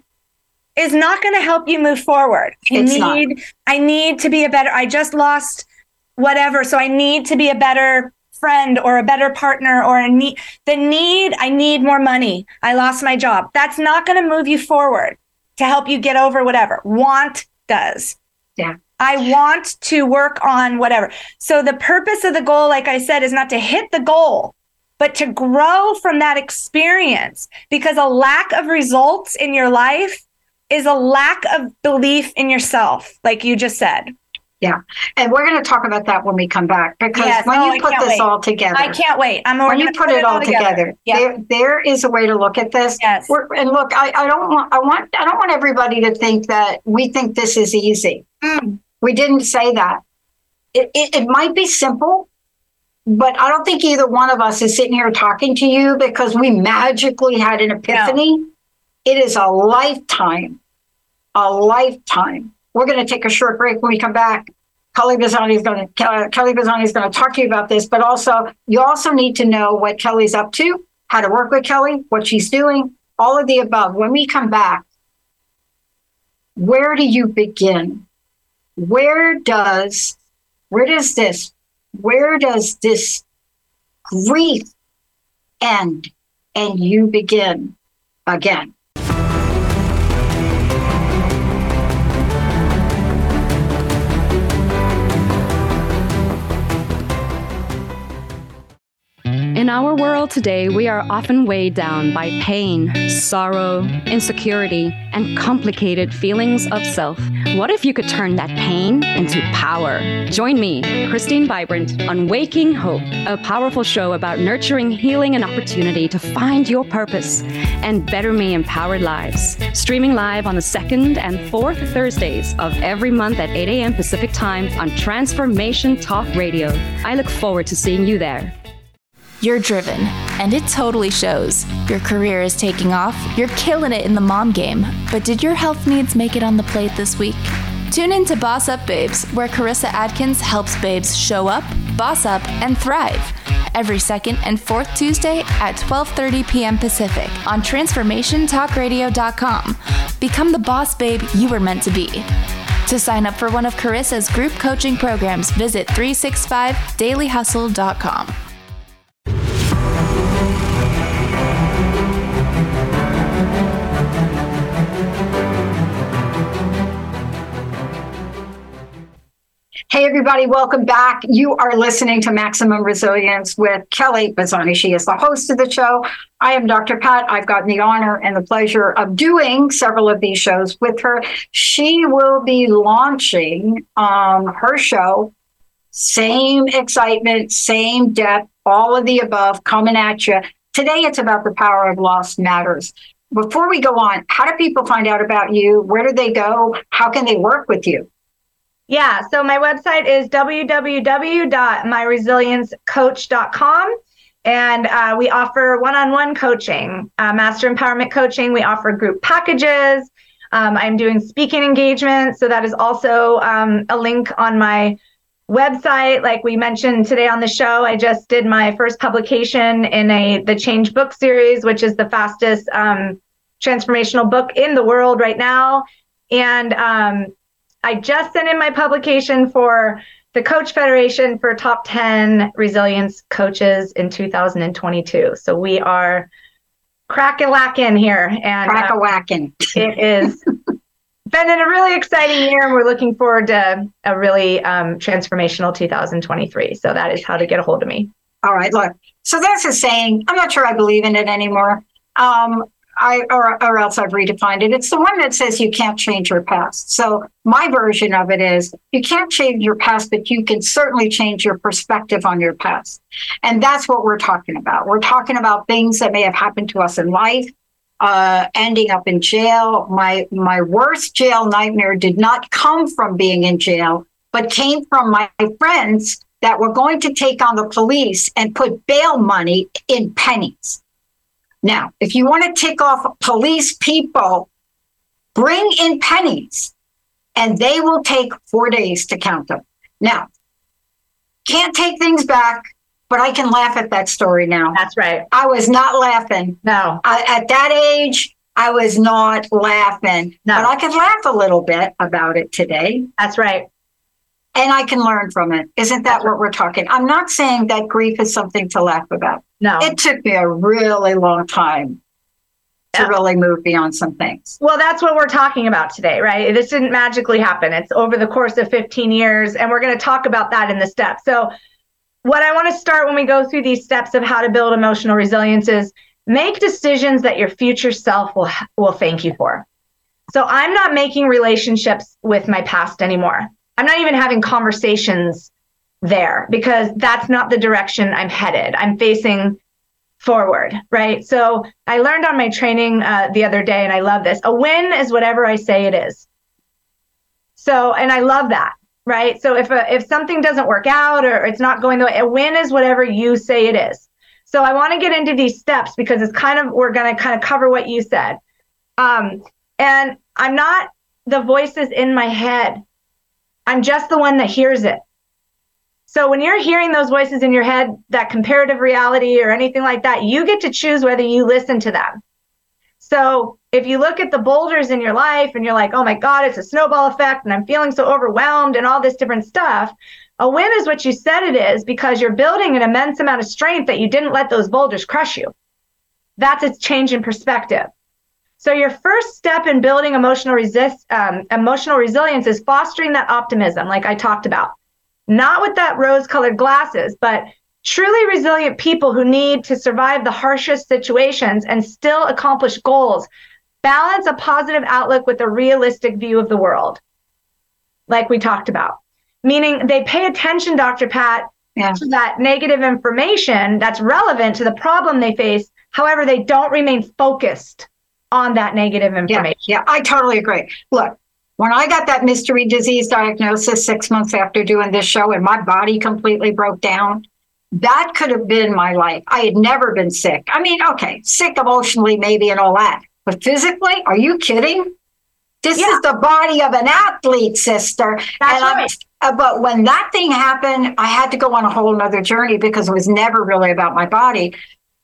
[SPEAKER 3] is not going to help you move forward. I
[SPEAKER 2] It's
[SPEAKER 3] need,
[SPEAKER 2] not.
[SPEAKER 3] I need to be a better, I just lost whatever. So I need to be a better friend or a better partner or a need, the need, I need more money. I lost my job. That's not going to move you forward to help you get over whatever. Want does.
[SPEAKER 2] Yeah.
[SPEAKER 3] I want to work on whatever. So the purpose of the goal, like I said, is not to hit the goal, but to grow from that experience, because a lack of results in your life is a lack of belief in yourself, like you just said.
[SPEAKER 2] Yeah. And we're going to talk about that when we come back, because
[SPEAKER 3] Yes.
[SPEAKER 2] when
[SPEAKER 3] Oh,
[SPEAKER 2] you
[SPEAKER 3] I
[SPEAKER 2] put
[SPEAKER 3] can't
[SPEAKER 2] this
[SPEAKER 3] wait.
[SPEAKER 2] all together,
[SPEAKER 3] I can't wait. I'm
[SPEAKER 2] when
[SPEAKER 3] we're
[SPEAKER 2] you
[SPEAKER 3] gonna
[SPEAKER 2] put it all together,
[SPEAKER 3] Yeah.
[SPEAKER 2] there, there is a way to look at this.
[SPEAKER 3] Yes.
[SPEAKER 2] We're, and look, I, I don't want, I want, I don't want everybody to think that we think this is easy.
[SPEAKER 3] Mm.
[SPEAKER 2] We didn't say that. It, it, it might be simple, but I don't think either one of us is sitting here talking to you because we magically had an epiphany. No. It is a lifetime, a lifetime. We're going to take a short break. When we come back, Kelly Bazzani is going to uh, Kelly Bazzani is going to talk to you about this, but also you also need to know what Kelly's up to, how to work with Kelly, what she's doing, all of the above. When we come back, where do you begin? Where does where does this where does this grief end and you begin again?
[SPEAKER 8] In our world today, we are often weighed down by pain, sorrow, insecurity, and complicated feelings of self. What if you could turn that pain into power? Join me, Christine Vibrant, on Waking Hope, a powerful show about nurturing healing and opportunity to find your purpose and better me empowered lives. Streaming live on the second and fourth Thursdays of every month at eight a.m. Pacific Time on Transformation Talk Radio. I look forward to seeing you there.
[SPEAKER 9] You're driven, and it totally shows. Your career is taking off, you're killing it in the mom game, but did your health needs make it on the plate this week? Tune in to Boss Up Babes, where Carissa Adkins helps babes show up, boss up, and thrive. Every second and fourth Tuesday at twelve thirty p.m. Pacific on transformation talk radio dot com. Become the boss babe you were meant to be. To sign up for one of Carissa's group coaching programs, visit three sixty-five daily hustle dot com.
[SPEAKER 2] Hey, everybody, welcome back. You are listening to Maximum Resilience with Kelly Bazzani. She is the host of the show. I am Doctor Pat. I've gotten the honor and the pleasure of doing several of these shows with her. She will be launching um, her show. Same excitement, same depth, all of the above coming at you. Today, it's about the power of lost matters. Before we go on, how do people find out about you? Where do they go? How can they work with you?
[SPEAKER 1] Yeah, so my website is w w w dot my resilience coach dot com, and uh, we offer one-on-one coaching, uh, master empowerment coaching. We offer group packages. Um, I'm doing speaking engagements, so that is also um, a link on my website, like we mentioned today on the show, I just did my first publication in a the Change book series, which is the fastest um, transformational book in the world right now. And um, I just sent in my publication for the Coach Federation for top ten resilience coaches in two thousand twenty-two. So we are crack-a-lackin' here. And
[SPEAKER 2] Crack-a-whackin'.
[SPEAKER 1] Uh, it is been a really exciting year, and we're looking forward to a really um, transformational two thousand twenty-three. So that is how to get a hold of me.
[SPEAKER 2] All right, look. So that's a saying. I'm not sure I believe in it anymore. Um, I or, or else I've redefined it. It's the one that says you can't change your past. So my version of it is you can't change your past, but you can certainly change your perspective on your past. And that's what we're talking about. We're talking about things that may have happened to us in life. Uh, ending up in jail. My my worst jail nightmare did not come from being in jail, but came from my friends that were going to take on the police and put bail money in pennies. Now, if you want to tick off police people, bring in pennies, and they will take four days to count them. Now, can't take things back. But I can laugh at that story now.
[SPEAKER 1] That's right.
[SPEAKER 2] I was not laughing.
[SPEAKER 1] No.
[SPEAKER 2] I, at that age, I was not laughing.
[SPEAKER 1] No.
[SPEAKER 2] But I can laugh a little bit about it today.
[SPEAKER 1] That's right.
[SPEAKER 2] And I can learn from it. Isn't that
[SPEAKER 1] That's
[SPEAKER 2] what
[SPEAKER 1] right.
[SPEAKER 2] we're talking? I'm not saying that grief is something to laugh about.
[SPEAKER 1] No.
[SPEAKER 2] It took me a really long time to
[SPEAKER 1] Yeah.
[SPEAKER 2] really move beyond some things.
[SPEAKER 1] Well, that's what we're talking about today, right? This didn't magically happen. It's over the course of fifteen years, and we're going to talk about that in the steps. So what I want to start when we go through these steps of how to build emotional resilience is make decisions that your future self will will thank you for. So I'm not making relationships with my past anymore. I'm not even having conversations there because that's not the direction I'm headed. I'm facing forward, right? So I learned on my training uh, the other day, and I love this. A win is whatever I say it is. So, and I love that. Right. So if a, if something doesn't work out or it's not going the way, a win is whatever you say it is. So I want to get into these steps because it's kind of, we're going to kind of cover what you said. Um, and I'm not the voices in my head. I'm just the one that hears it. So when you're hearing those voices in your head, that comparative reality or anything like that, you get to choose whether you listen to them. So if you look at the boulders in your life and you're like, oh my God, it's a snowball effect and I'm feeling so overwhelmed and all this different stuff, a win is what you said it is because you're building an immense amount of strength that you didn't let those boulders crush you. That's a change in perspective. So your first step in building emotional resist, um, emotional resilience is fostering that optimism, like I talked about. Not with that rose-colored glasses, but truly resilient people who need to survive the harshest situations and still accomplish goals. Balance a positive outlook with a realistic view of the world, like we talked about. Meaning they pay attention, Doctor Pat,
[SPEAKER 2] yeah.
[SPEAKER 1] to that negative information that's relevant to the problem they face. However, they don't remain focused on that negative information.
[SPEAKER 2] Yeah, yeah, I totally agree. Look, when I got that mystery disease diagnosis six months after doing this show and my body completely broke down, that could have been my life. I had never been sick. I mean, okay, sick emotionally maybe and all that. But physically, are you kidding? This yeah. is the body of an athlete, sister.
[SPEAKER 1] That's
[SPEAKER 2] and
[SPEAKER 1] right.
[SPEAKER 2] Uh, but when that thing happened, I had to go on a whole nother journey because it was never really about my body.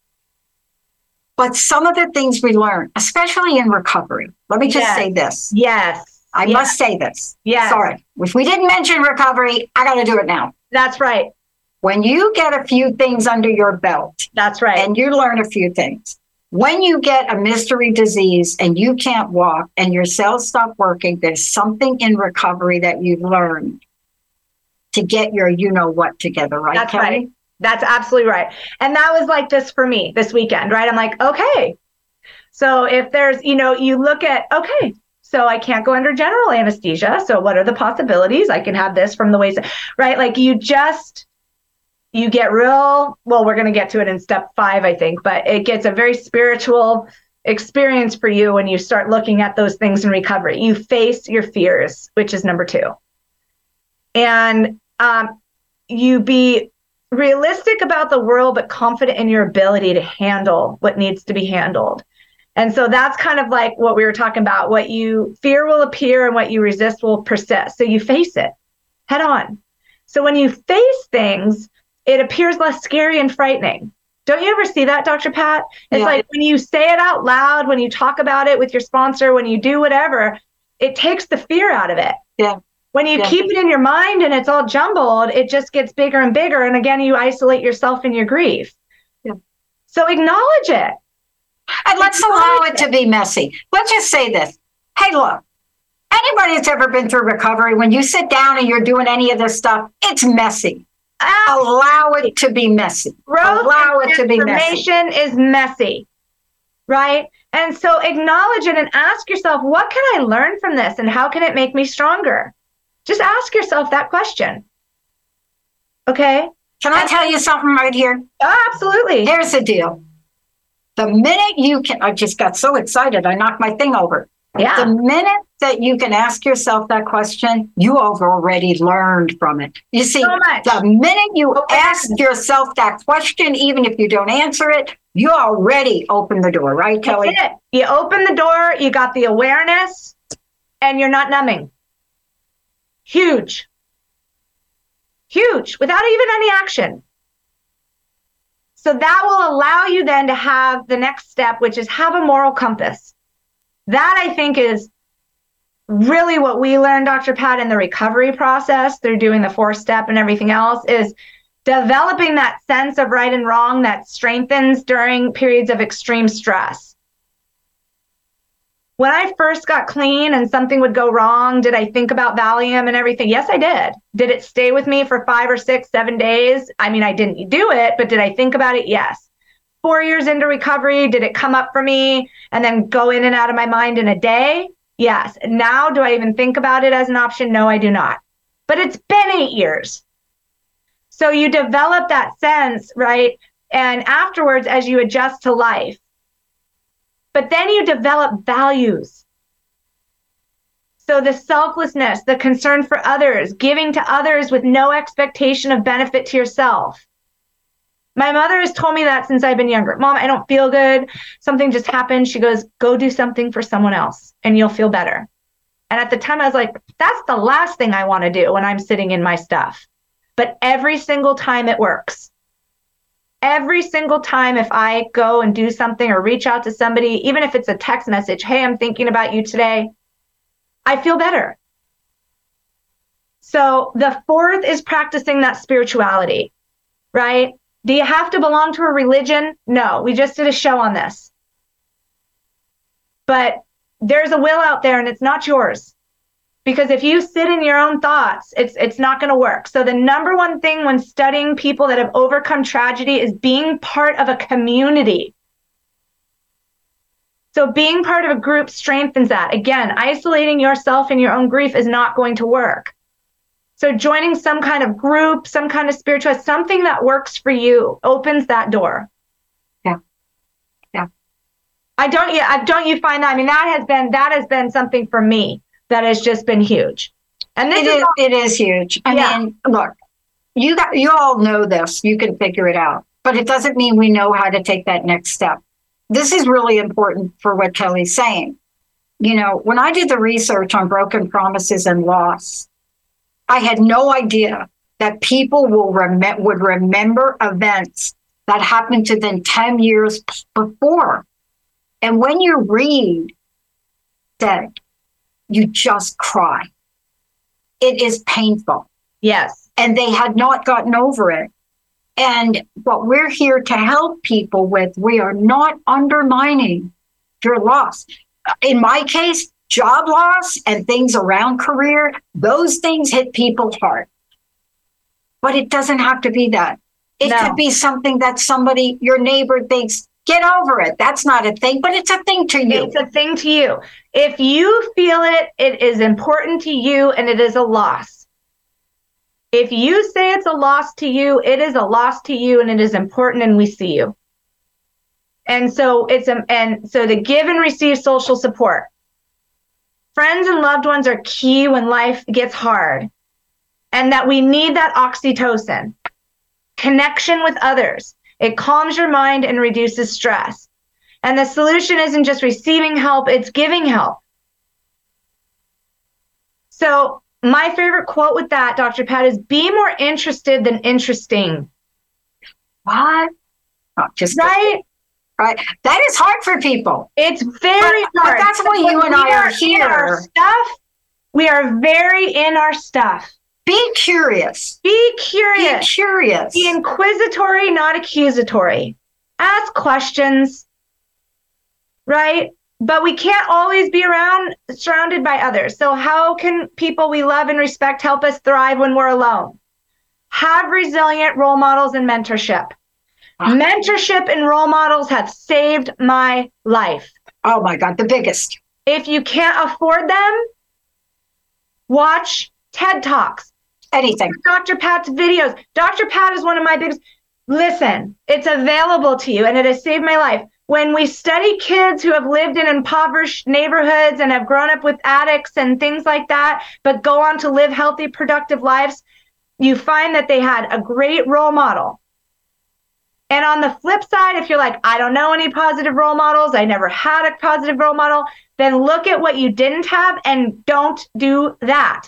[SPEAKER 2] But some of the things we learn, especially in recovery, let me just
[SPEAKER 1] yes.
[SPEAKER 2] say this.
[SPEAKER 1] Yes.
[SPEAKER 2] I
[SPEAKER 1] yes.
[SPEAKER 2] must say this.
[SPEAKER 1] Yes.
[SPEAKER 2] Sorry. If we didn't mention recovery, I got to do it now.
[SPEAKER 1] That's right.
[SPEAKER 2] When you get a few things under your belt.
[SPEAKER 1] That's right.
[SPEAKER 2] And you learn a few things. When you get a mystery disease and you can't walk and your cells stop working, there's something in recovery that you've learned to get your you-know-what together, right,
[SPEAKER 1] That's
[SPEAKER 2] Kelly?
[SPEAKER 1] right. That's absolutely right. And that was like this for me this weekend, right? I'm like, okay. So if there's, you know, you look at, okay, so I can't go under general anesthesia. So what are the possibilities? I can have this from the waist, right? Like you just, you get real, well, we're going to get to it in step five, I think, but it gets a very spiritual experience for you when you start looking at those things in recovery. You face your fears, which is number two. And um, you be realistic about the world, but confident in your ability to handle what needs to be handled. And so that's kind of like what we were talking about. What you fear will appear and what you resist will persist. So you face it head on. So when you face things, it appears less scary and frightening. Don't you ever see that, Doctor Pat? It's
[SPEAKER 2] Yeah.
[SPEAKER 1] like when you say it out loud, when you talk about it with your sponsor, when you do whatever, it takes the fear out of it.
[SPEAKER 2] Yeah.
[SPEAKER 1] When you
[SPEAKER 2] Yeah.
[SPEAKER 1] keep it in your mind and it's all jumbled, it just gets bigger and bigger. And again, you isolate yourself in your grief.
[SPEAKER 2] Yeah.
[SPEAKER 1] So acknowledge it.
[SPEAKER 2] And let's allow it to be messy. Let's just say this. Hey, look, anybody that's ever been through recovery, when you sit down and you're doing any of this stuff, it's messy. Allow it to be messy.
[SPEAKER 1] Growth
[SPEAKER 2] Allow
[SPEAKER 1] and
[SPEAKER 2] it to be messy.
[SPEAKER 1] transformation is messy, right? And so acknowledge it and ask yourself, what can I learn from this and how can it make me stronger? Just ask yourself that question. Okay?
[SPEAKER 2] Can I tell you something right here?
[SPEAKER 1] Oh, absolutely.
[SPEAKER 2] Here's the deal. The minute you can, I just got so excited, I knocked my thing over.
[SPEAKER 1] Yeah.
[SPEAKER 2] The minute that you can ask yourself that question, you have already learned from it. You see,
[SPEAKER 1] So much.
[SPEAKER 2] the minute you
[SPEAKER 1] Okay.
[SPEAKER 2] ask yourself that question, even if you don't answer it, you already open the door, right, Kelly?
[SPEAKER 1] That's it. You open the door, you got the awareness, and you're not numbing. Huge. Huge, without even any action. So that will allow you then to have the next step, which is have a moral compass. That I think is really what we learned, Doctor Pat, in the recovery process through doing the four step and everything else, is developing that sense of right and wrong that strengthens during periods of extreme stress. When I first got clean and something would go wrong, did I think about Valium and everything? Yes, I did. Did it stay with me for five or six, seven days? I mean, I didn't do it, but did I think about it? Yes. Four years into recovery, did it come up for me and then go in and out of my mind in a day? Yes. Now, do I even think about it as an option? No, I do not. But it's been eight years. So you develop that sense, right? And afterwards, as you adjust to life, but then you develop values. So the selflessness, the concern for others, giving to others with no expectation of benefit to yourself. My mother has told me that since I've been younger. Mom, I don't feel good. Something just happened. She goes, go do something for someone else and you'll feel better. And at the time I was like, that's the last thing I want to do when I'm sitting in my stuff. But every single time it works. Every single time if I go and do something or reach out to somebody, even if it's a text message, hey, I'm thinking about you today, I feel better. So the fourth is practicing that spirituality, right? Do you have to belong to a religion? No, we just did a show on this. But there's a will out there and it's not yours. Because if you sit in your own thoughts, it's it's not going to work. So the number one thing when studying people that have overcome tragedy is being part of a community. So being part of a group strengthens that. Again, isolating yourself in your own grief is not going to work. So joining some kind of group, some kind of spiritual, something that works for you opens that door.
[SPEAKER 2] Yeah. Yeah.
[SPEAKER 1] I don't, yeah, don't you find that? I mean, that has been, that has been something for me that has just been huge. And this
[SPEAKER 2] It
[SPEAKER 1] is,
[SPEAKER 2] is, it is huge. I
[SPEAKER 1] Yeah.
[SPEAKER 2] mean, look, you got, you all know this. You can figure it out. But it doesn't mean we know how to take that next step. This is really important for what Kelly's saying. You know, when I did the research on broken promises and loss, I had no idea that people will rem- would remember events that happened to them ten years before. And when you read that, you just cry. It is painful.
[SPEAKER 1] yes.
[SPEAKER 2] And they had not gotten over it. And what we're here to help people with, we are not undermining your loss. In my case, job loss and things around career, those things hit people hard. But it doesn't have to be that. It
[SPEAKER 1] No.
[SPEAKER 2] could be something that somebody, your neighbor thinks, get over it. That's not a thing, but it's a thing to you.
[SPEAKER 1] It's a thing to you. If you feel it, it is important to you and it is a loss. If you say it's a loss to you, it is a loss to you and it is important and we see you. And so it's a, and so to give and receive social support. Friends and loved ones are key when life gets hard, and that we need that oxytocin, connection with others. It calms your mind and reduces stress. And the solution isn't just receiving help, it's giving help. So
[SPEAKER 3] my favorite quote with that, Doctor Pat, is be more interested than interesting.
[SPEAKER 2] What? Oh, just
[SPEAKER 3] right?
[SPEAKER 2] Right. That is hard for people.
[SPEAKER 3] It's very
[SPEAKER 2] but,
[SPEAKER 3] hard.
[SPEAKER 2] But that's why you and I are, are here.
[SPEAKER 3] Our stuff, we are very in our stuff.
[SPEAKER 2] Be curious.
[SPEAKER 3] Be curious.
[SPEAKER 2] Be curious.
[SPEAKER 3] Be inquisitory, not accusatory. Ask questions, right? But we can't always be around, surrounded by others. So how can people we love and respect help us thrive when we're alone? Have resilient role models and mentorship. Mentorship and role models have saved my life.
[SPEAKER 2] Oh my God, the biggest.
[SPEAKER 3] If you can't afford them, watch TED Talks.
[SPEAKER 2] Anything.
[SPEAKER 3] Doctor Pat's videos. Doctor Pat is one of my biggest. Listen, it's available to you and it has saved my life. When we study kids who have lived in impoverished neighborhoods and have grown up with addicts and things like that, but go on to live healthy, productive lives, you find that they had a great role model. And on the flip side, if you're like, I don't know any positive role models, I never had a positive role model, then look at what you didn't have and don't do that.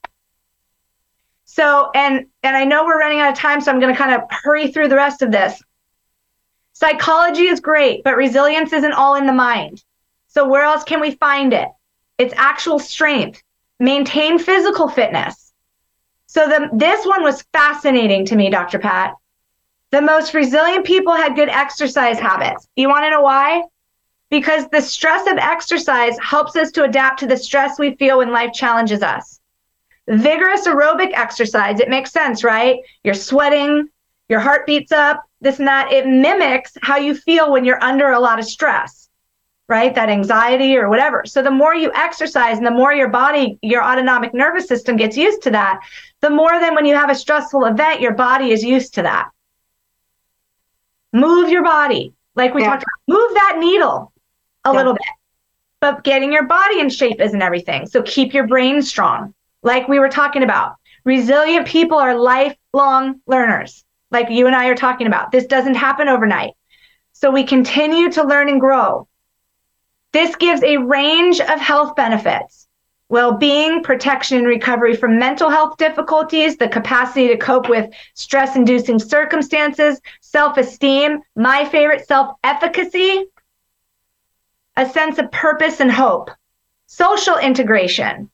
[SPEAKER 3] So, and and I know we're running out of time, so I'm going to kind of hurry through the rest of this. Psychology is great, but resilience isn't all in the mind. So where else can we find it? It's actual strength. Maintain physical fitness. So the, this one was fascinating to me, Doctor Pat. The most resilient people had good exercise habits. You want to know why? Because the stress of exercise helps us to adapt to the stress we feel when life challenges us. Vigorous aerobic exercise, it makes sense, right? You're sweating, your heart beats up, this and that. It mimics how you feel when you're under a lot of stress, right? That anxiety or whatever. So the more you exercise and the more your body, your autonomic nervous system gets used to that, the more then when you have a stressful event, your body is used to that. Move your body. Like we yeah. talked about, move that needle a yeah. little bit. But getting your body in shape isn't everything. So keep your brain strong. Like we were talking about, resilient people are lifelong learners, like you and I are talking about. This doesn't happen overnight. So we continue to learn and grow. This gives a range of health benefits: well-being, protection and recovery from mental health difficulties, the capacity to cope with stress-inducing circumstances, self-esteem, my favorite, self-efficacy, a sense of purpose and hope, social integration,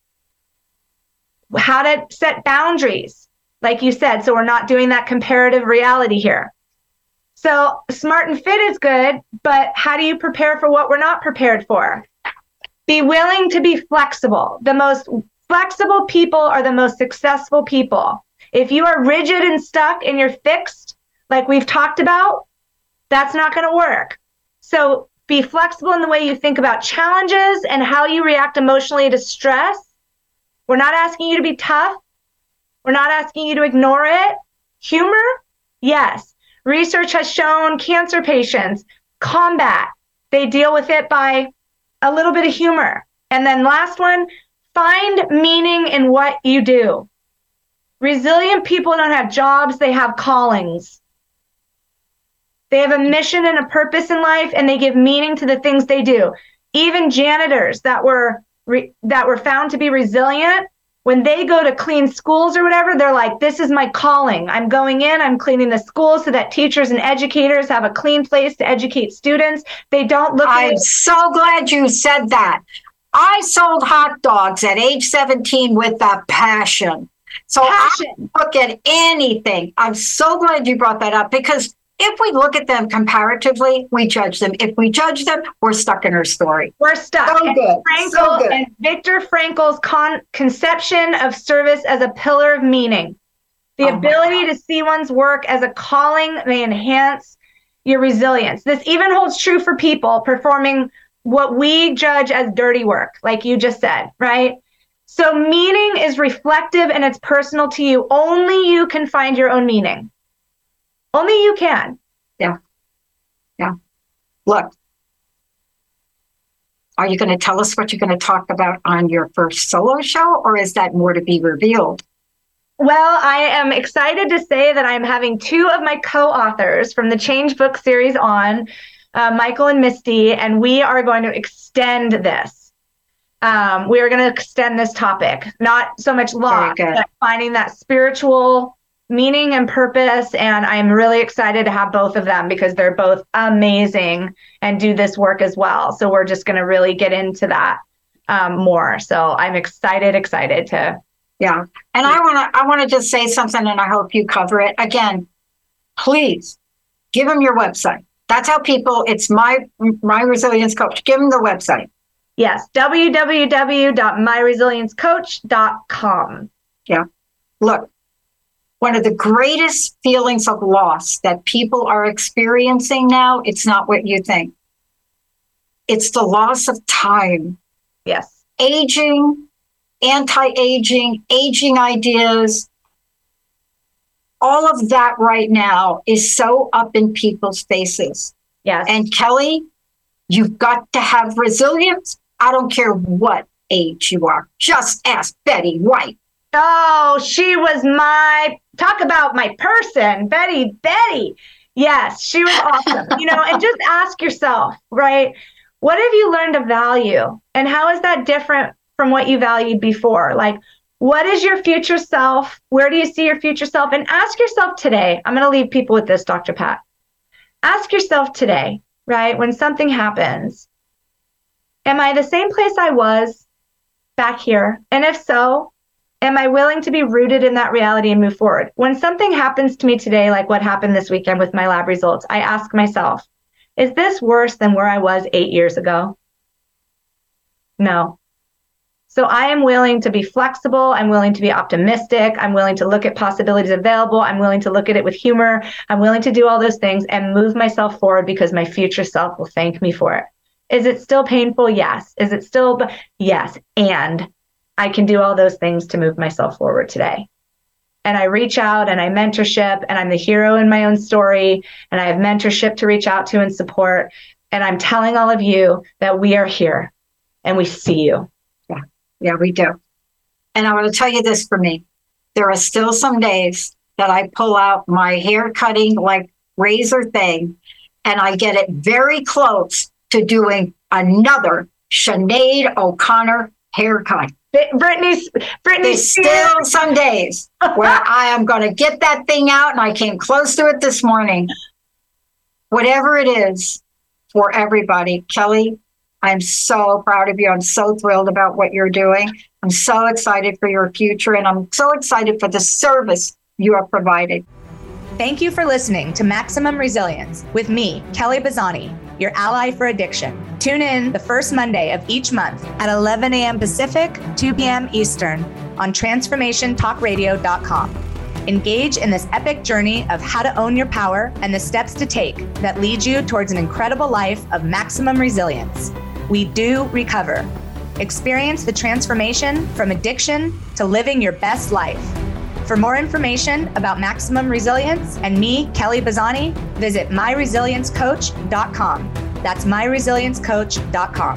[SPEAKER 3] how to set boundaries, like you said, so we're not doing that comparative reality here. So smart and fit is good, but how do you prepare for what we're not prepared for? Be willing to be flexible. The most flexible people are the most successful people. If you are rigid and stuck and you're fixed, like we've talked about, that's not going to work. So be flexible in the way you think about challenges and how you react emotionally to stress. We're not asking you to be tough. We're not asking you to ignore it. Humor? Yes. Research has shown cancer patients combat. They deal with it by a little bit of humor. And then last one, find meaning in what you do. Resilient people don't have jobs, they have callings. They have a mission and a purpose in life, and they give meaning to the things they do. Even janitors that were Re- that were found to be resilient, when they go to clean schools or whatever, they're like, this is my calling. I'm going in, I'm cleaning the schools so that teachers and educators have a clean place to educate students. They don't look
[SPEAKER 2] I'm
[SPEAKER 3] at it.
[SPEAKER 2] So glad you said that. I sold hot dogs at age seventeen with a passion. So passion. I look at anything. I'm so glad you brought that up, because if we look at them comparatively, we judge them. If we judge them, we're stuck in our story.
[SPEAKER 3] We're stuck.
[SPEAKER 2] So
[SPEAKER 3] and
[SPEAKER 2] good.
[SPEAKER 3] Frankl
[SPEAKER 2] So good.
[SPEAKER 3] And Viktor Frankl's con- conception of service as a pillar of meaning. The oh ability to see one's work as a calling may enhance your resilience. This even holds true for people performing what we judge as dirty work, like you just said, right? So meaning is reflective and it's personal to you. Only you can find your own meaning. Only you can.
[SPEAKER 2] Yeah. Yeah. Look, are you going to tell us what you're going to talk about on your first solo show, or is that more to be revealed?
[SPEAKER 3] Well, I am excited to say that I'm having two of my co-authors from the Change Book series on, uh, Michael and Misty, and we are going to extend this.
[SPEAKER 1] um, we are going to extend this topic, not so much law, but finding that spiritual meaning and purpose. And I'm really excited to have both of them because they're both amazing and do this work as well. So we're just going to really get into that um, more. So I'm excited, excited to.
[SPEAKER 2] Yeah. And I want to, I want to just say something, and I hope you cover it. Again, please give them your website. That's how people, it's my, my resilience coach. Give them the website.
[SPEAKER 1] Yes. w w w dot my resilience coach dot com.
[SPEAKER 2] Yeah. Look, one of the greatest feelings of loss that people are experiencing now, it's not what you think. It's the loss of time.
[SPEAKER 1] Yes.
[SPEAKER 2] Aging, anti-aging, aging ideas, all of that right now is so up in people's faces.
[SPEAKER 1] Yes.
[SPEAKER 2] And Kelly, you've got to have resilience. I don't care what age you are. Just ask Betty White.
[SPEAKER 1] Oh, she was my, talk about my person, Betty, Betty. Yes, she was awesome. You know, and just ask yourself, right? What have you learned of value? And how is that different from what you valued before? Like, what is your future self? Where do you see your future self? And ask yourself today, I'm going to leave people with this, Doctor Pat. Ask yourself today, right? When something happens, am I the same place I was back here? And if so, am I willing to be rooted in that reality and move forward? When something happens to me today, like what happened this weekend with my lab results, I ask myself, is this worse than where I was eight years ago? No. So I am willing to be flexible. I'm willing to be optimistic. I'm willing to look at possibilities available. I'm willing to look at it with humor. I'm willing to do all those things and move myself forward because my future self will thank me for it. Is it still painful? Yes. Is it still? Yes. And I can do all those things to move myself forward today. And I reach out and I mentorship, and I'm the hero in my own story, and I have mentorship to reach out to and support. And I'm telling all of you that we are here and we see you.
[SPEAKER 2] Yeah, yeah, we do. And I want to tell you this for me. There are still some days that I pull out my hair cutting, like razor thing, and I get it very close to doing another Sinead O'Connor haircut.
[SPEAKER 1] Brittany's, Brittany's
[SPEAKER 2] still some days where I am going to get that thing out, and I came close to it this morning. Whatever it is for everybody, Kelly, I'm so proud of you. I'm so thrilled about what you're doing. I'm so excited for your future, and I'm so excited for the service you have provided.
[SPEAKER 1] Thank you for listening to Maximum Resilience with me, Kelly Bazzani, your ally for addiction. Tune in the first Monday of each month at eleven a.m. Pacific, two p.m. Eastern on transformation talk radio dot com. Engage in this epic journey of how to own your power and the steps to take that lead you towards an incredible life of maximum resilience. We do recover. Experience the transformation from addiction to living your best life. For more information about Maximum Resilience and me, Kelly Bazzani, visit my resilience coach dot com. That's my resilience coach dot com.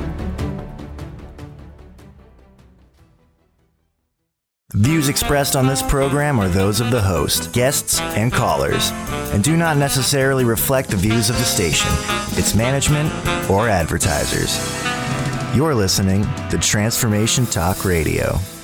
[SPEAKER 10] The views expressed on this program are those of the host, guests, and callers, and do not necessarily reflect the views of the station, its management, or advertisers. You're listening to Transformation Talk Radio.